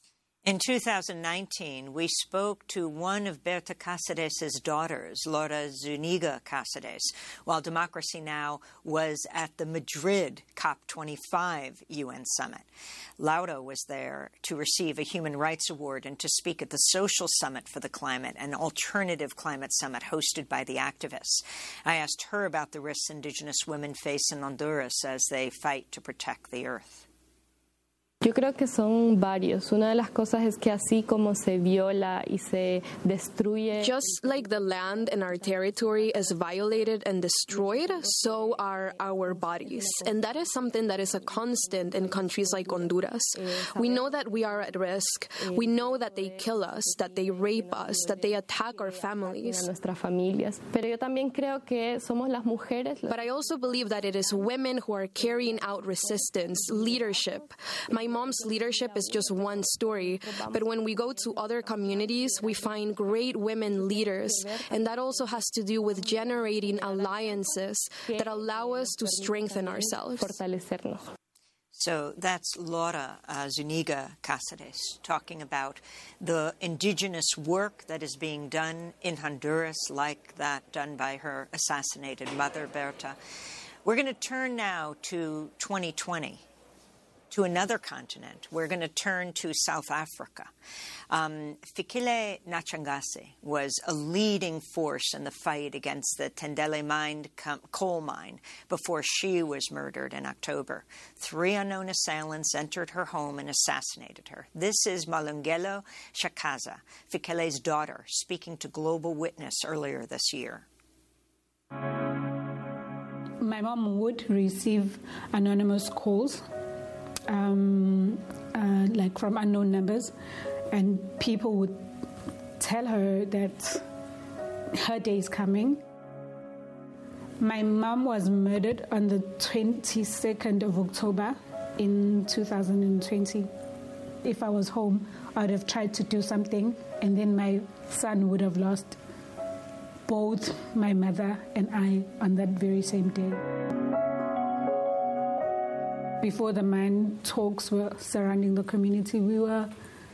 In 2019, we spoke to one of Berta Cáceres' daughters, Laura Zuniga Cáceres, while Democracy Now! Was at the Madrid COP25 UN summit. Laura was there to receive a Human Rights Award and to speak at the Social Summit for the Climate, an alternative climate summit hosted by the activists. I asked her about the risks Indigenous women face in Honduras as they fight to protect the earth. Yo creo que son varios. Una de las cosas es que así como se viola y se destruye. Just like the land in our territory is violated and destroyed, so are our bodies. And that is something that is a constant in countries like Honduras. We know that we are at risk. We know that they kill us, that they rape us, that they attack our families. Nuestras familias. Pero yo también creo que somos las mujeres. But I also believe that it is women who are carrying out resistance, leadership. My mom's leadership is just one story, but when we go to other communities, we find great women leaders, and that also has to do with generating alliances that allow us to strengthen ourselves. So that's Laura Zuniga Cáceres talking about the indigenous work that is being done in Honduras, like that done by her assassinated mother, Berta. We're going to turn now to 2020. To another continent. We're going to turn to South Africa. Fikile Ntshangase was a leading force in the fight against the Tendele coal mine before she was murdered in October. 3 unknown assailants entered her home and assassinated her. This is Malungelo Shakaza, Fikile's daughter, speaking to Global Witness earlier this year. My mom would receive anonymous calls like from unknown numbers, and people would tell her that her day is coming. My mom was murdered on the 22nd of October in 2020. If I was home, I would have tried to do something, and then my son would have lost both my mother and I on that very same day. Before the mine talks were surrounding the community, we were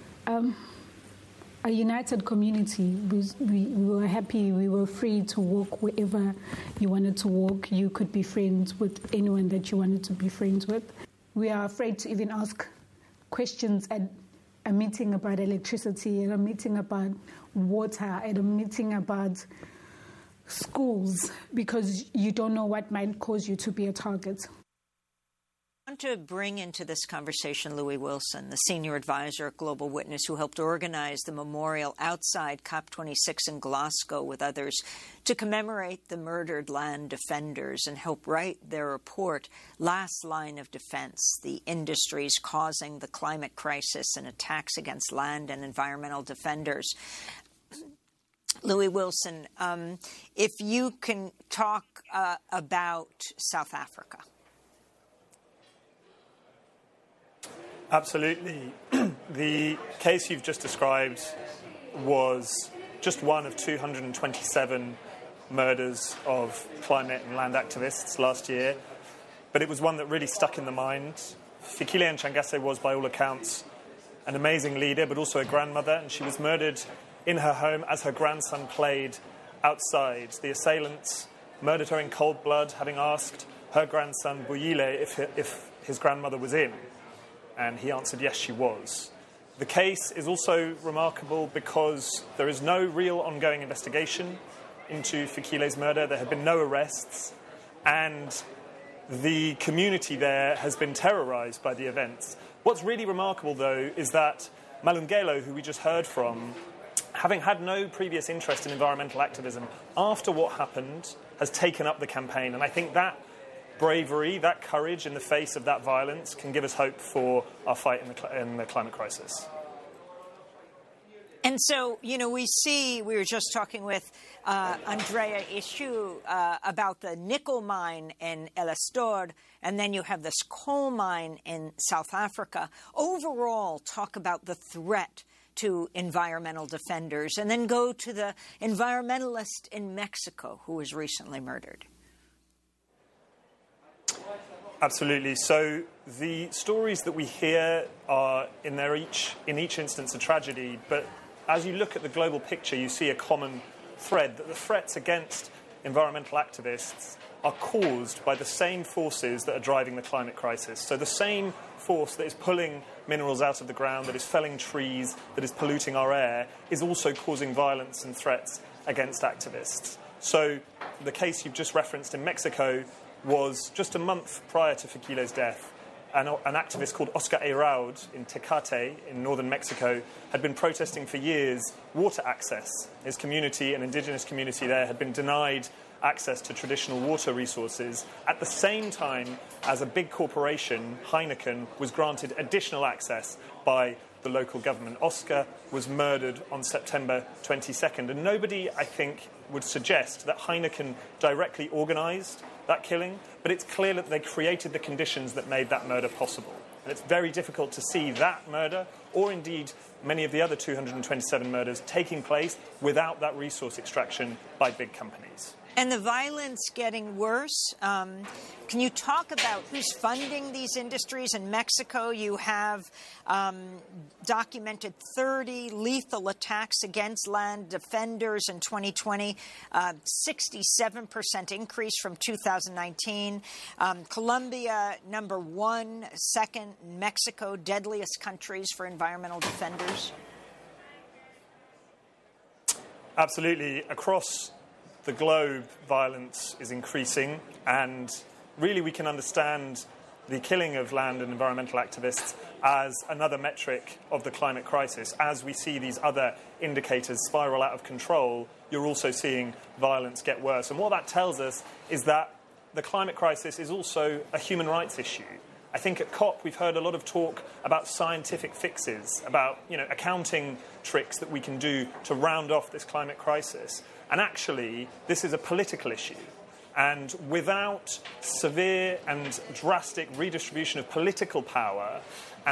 a united community. We were happy. We were free to walk wherever you wanted to walk. You could be friends with anyone that you wanted to be friends with. We are afraid to even ask questions at a meeting about electricity, at a meeting about water, at a meeting about schools, because you don't know what might cause you to be a target. I want to bring into this conversation Louis Wilson, the senior advisor at Global Witness, who helped organize the memorial outside COP26 in Glasgow with others to commemorate the murdered land defenders and help write their report, Last Line of Defense, the industries causing the climate crisis and attacks against land and environmental defenders. Louis Wilson, if you can talk about South Africa. Absolutely. The case you've just described was just one of 227 murders of climate and land activists last year, but it was one that really stuck in the mind. Fikile Ntshangase was, by all accounts, an amazing leader, but also a grandmother, and she was murdered in her home as her grandson played outside. The assailants murdered her in cold blood, having asked her grandson, Buyile, if his grandmother was in. And he answered, yes, she was. The case is also remarkable because there is no real ongoing investigation into Fikile's murder. There have been no arrests, and the community there has been terrorized by the events. What's really remarkable, though, is that Malungelo, who we just heard from, having had no previous interest in environmental activism, after what happened, has taken up the campaign. And I think that bravery, that courage in the face of that violence can give us hope for our fight in the climate crisis. And so, we were just talking with Andrea Ishu about the nickel mine in El Astor, and then you have this coal mine in South Africa. Overall, talk about the threat to environmental defenders, and then go to the environmentalist in Mexico who was recently murdered. Absolutely. So the stories that we hear are, in each instance, a tragedy. But as you look at the global picture, you see a common thread, that the threats against environmental activists are caused by the same forces that are driving the climate crisis. So the same force that is pulling minerals out of the ground, that is felling trees, that is polluting our air, is also causing violence and threats against activists. So the case you've just referenced in Mexico was just a month prior to Fuquile's death. An activist called Oscar A. Raud in Tecate in northern Mexico had been protesting for years water access. His community, an indigenous community there, had been denied access to traditional water resources at the same time as a big corporation, Heineken, was granted additional access by the local government. Oscar was murdered on September 22nd, and nobody, I think, would suggest that Heineken directly organised that killing, but it's clear that they created the conditions that made that murder possible. And it's very difficult to see that murder, or indeed many of the other 227 murders, taking place without that resource extraction by big companies. And the violence getting worse. Can you talk about who's funding these industries? In Mexico, you have documented 30 lethal attacks against land defenders in 2020, 67% increase from 2019. Colombia, number one, second, Mexico, deadliest countries for environmental defenders. Absolutely. Across the globe, violence is increasing, and really we can understand the killing of land and environmental activists as another metric of the climate crisis. As we see these other indicators spiral out of control, you're also seeing violence get worse. And what that tells us is that the climate crisis is also a human rights issue. I think at COP we've heard a lot of talk about scientific fixes, about accounting tricks that we can do to round off this climate crisis. And actually, this is a political issue. And without severe and drastic redistribution of political power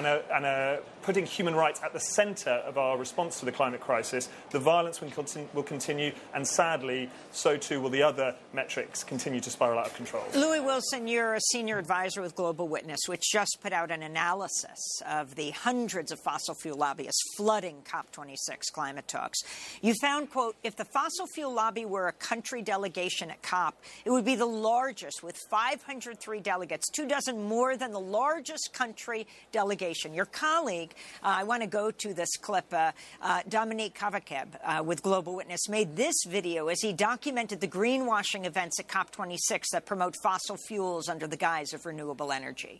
and putting human rights at the centre of our response to the climate crisis, the violence will continue, and sadly, so too will the other metrics continue to spiral out of control. Louis Wilson, you're a senior advisor with Global Witness, which just put out an analysis of the hundreds of fossil fuel lobbyists flooding COP26 climate talks. You found, quote, if the fossil fuel lobby were a country delegation at COP, it would be the largest with 503 delegates, 24 more than the largest country delegation. Your colleague, I want to go to this clip, Dominique Kavakeb with Global Witness, made this video as he documented the greenwashing events at COP26 that promote fossil fuels under the guise of renewable energy.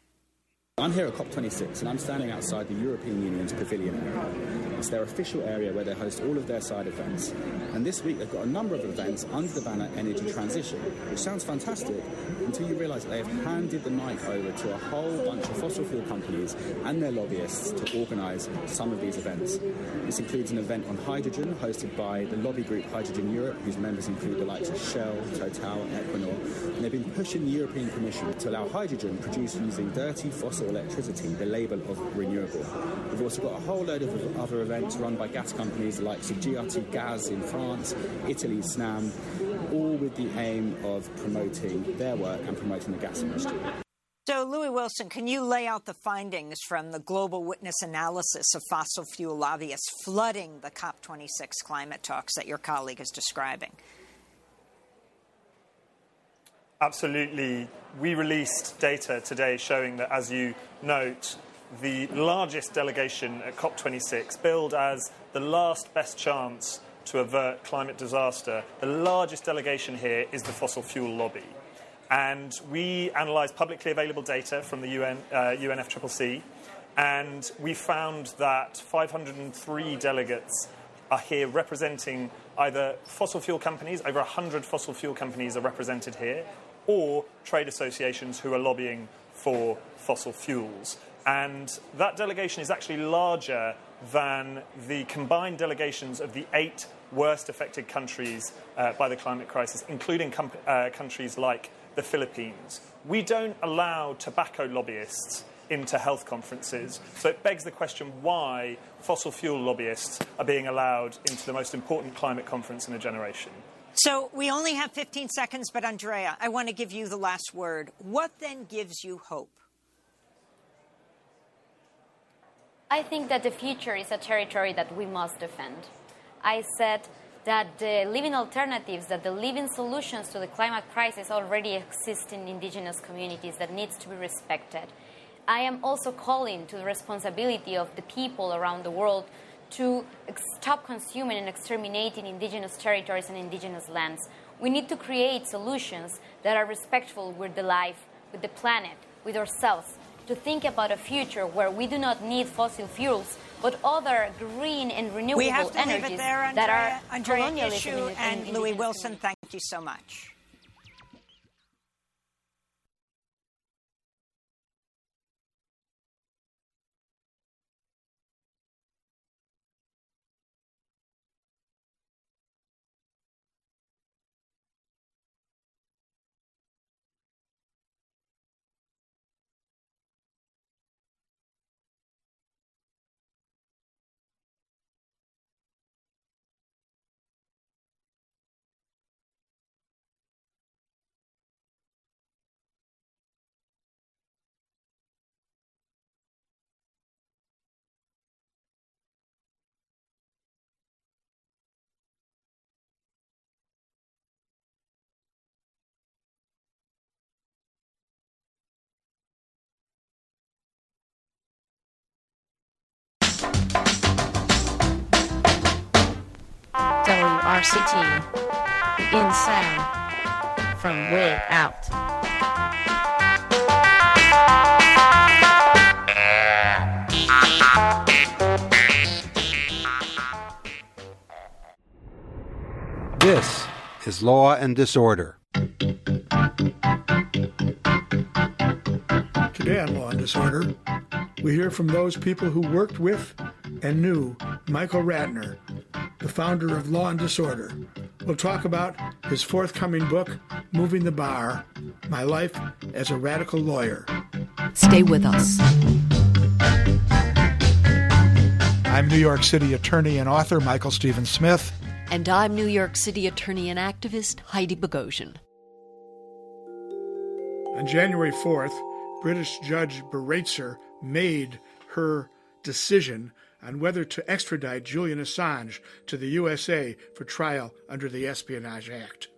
I'm here at COP26 and I'm standing outside the European Union's pavilion area. It's their official area where they host all of their side events. And this week they've got a number of events under the banner Energy Transition, which sounds fantastic until you realise that they have handed the mic over to a whole bunch of fossil fuel companies and their lobbyists to organise some of these events. This includes an event on hydrogen hosted by the lobby group Hydrogen Europe, whose members include the likes of Shell, Total and Equinor. And they've been pushing the European Commission to allow hydrogen produced using dirty fossil electricity the label of renewable. We've also got a whole load of other events run by gas companies like GRT Gaz in France, Italy's Snam, all with the aim of promoting their work and promoting the gas industry. So, Louis Wilson, can you lay out the findings from the Global Witness analysis of fossil fuel lobbyists flooding the COP26 climate talks that your colleague is describing? Absolutely. We released data today showing that, as you note, the largest delegation at COP26, billed as the last best chance to avert climate disaster, the largest delegation here is the fossil fuel lobby. And we analysed publicly available data from the UNFCCC, and we found that 503 delegates are here representing either fossil fuel companies, over 100 fossil fuel companies are represented here, or trade associations who are lobbying for fossil fuels. And that delegation is actually larger than the combined delegations of the 8 worst affected countries by the climate crisis, including countries like the Philippines. We don't allow tobacco lobbyists into health conferences, so it begs the question why fossil fuel lobbyists are being allowed into the most important climate conference in a generation. So we only have 15 seconds, but Andrea, I want to give you the last word. What then gives you hope? I think that the future is a territory that we must defend. I said that the living alternatives, that the living solutions to the climate crisis already exist in indigenous communities that needs to be respected. I am also calling to the responsibility of the people around the world to stop consuming and exterminating indigenous territories and indigenous lands. We need to create solutions that are respectful with the life, with the planet, with ourselves, to think about a future where we do not need fossil fuels, but other green and renewable we have to energies leave it there, Andrea, that are Andrea colonialism Issue in and Louis Wilson, thank you so much. WRCT, in sound, from way out. This is Law and Disorder. Today on Law and Disorder, we hear from those people who worked with and knew Michael Ratner, the founder of Law and Disorder. We'll talk about his forthcoming book, Moving the Bar, My Life as a Radical Lawyer. Stay with us. I'm New York City attorney and author Michael Stephen Smith. And I'm New York City attorney and activist Heidi Bogosian. On January 4th, British Judge Baraitser made her decision on whether to extradite Julian Assange to the USA for trial under the Espionage Act.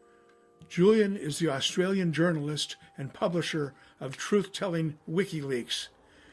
Julian is the Australian journalist and publisher of truth-telling WikiLeaks.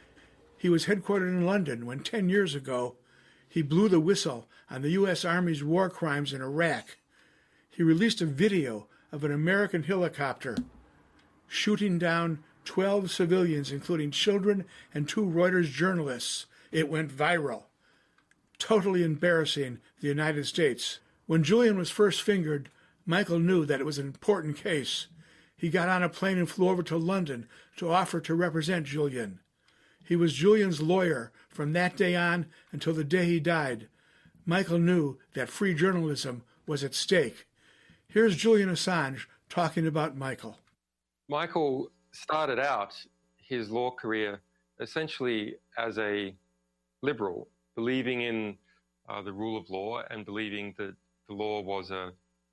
He was headquartered in London when 10 years ago he blew the whistle on the U.S. Army's war crimes in Iraq. He released a video of an American helicopter shooting down 12 civilians, including children and 2 Reuters journalists. It went viral, totally embarrassing the United States. When Julian was first fingered, Michael knew that it was an important case. He got on a plane and flew over to London to offer to represent Julian. He was Julian's lawyer from that day on until the day he died. Michael knew that free journalism was at stake. Here's Julian Assange talking about Michael. Michael started out his law career essentially as a liberal, believing in the rule of law and believing that the law was a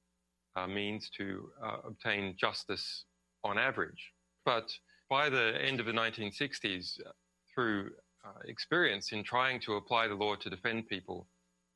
means to obtain justice on average. But by the end of the 1960s, through experience in trying to apply the law to defend people,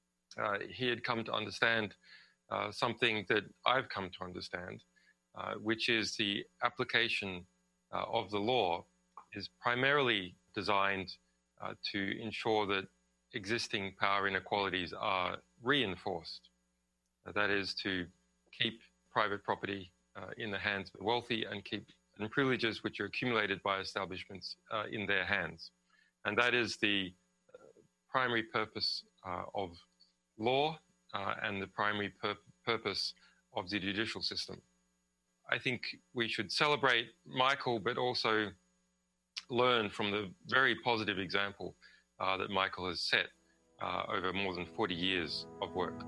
he had come to understand something that I've come to understand, which is the application of the law is primarily designed to ensure that existing power inequalities are reinforced. That is, to keep private property in the hands of the wealthy and keep privileges which are accumulated by establishments in their hands. And that is the primary purpose of law and the primary purpose of the judicial system. I think we should celebrate Michael, but also learn from the very positive example that Michael has set over more than 40 years of work.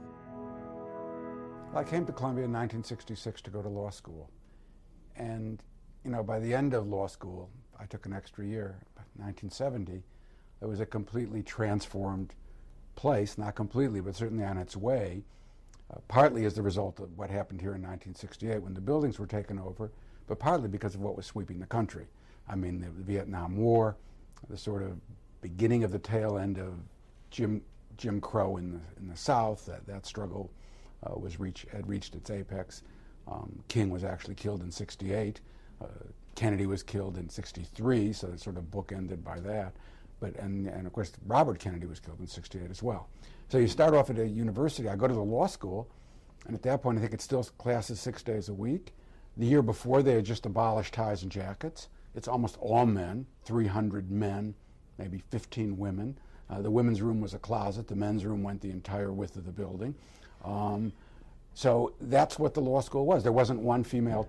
I came to Columbia in 1966 to go to law school. And, you know, by the end of law school, I took an extra year, 1970, it was a completely transformed place, not completely, but certainly on its way. partly as the result of what happened here in 1968 when the buildings were taken over, but partly because of what was sweeping the country. I mean, the Vietnam War, the sort of beginning of the tail end of Jim Crow in the South. That struggle had reached its apex. King was actually killed in '68. Kennedy was killed in '63, so it's sort of bookended by that. But and of course Robert Kennedy was killed in '68 as well. So you start off at a university. I go to the law school, and at that point I think it's still classes 6 days a week. The year before they had just abolished ties and jackets. It's almost all men, 300 men, maybe 15 women. The women's room was a closet. The men's room went the entire width of the building. So that's what the law school was. There wasn't one female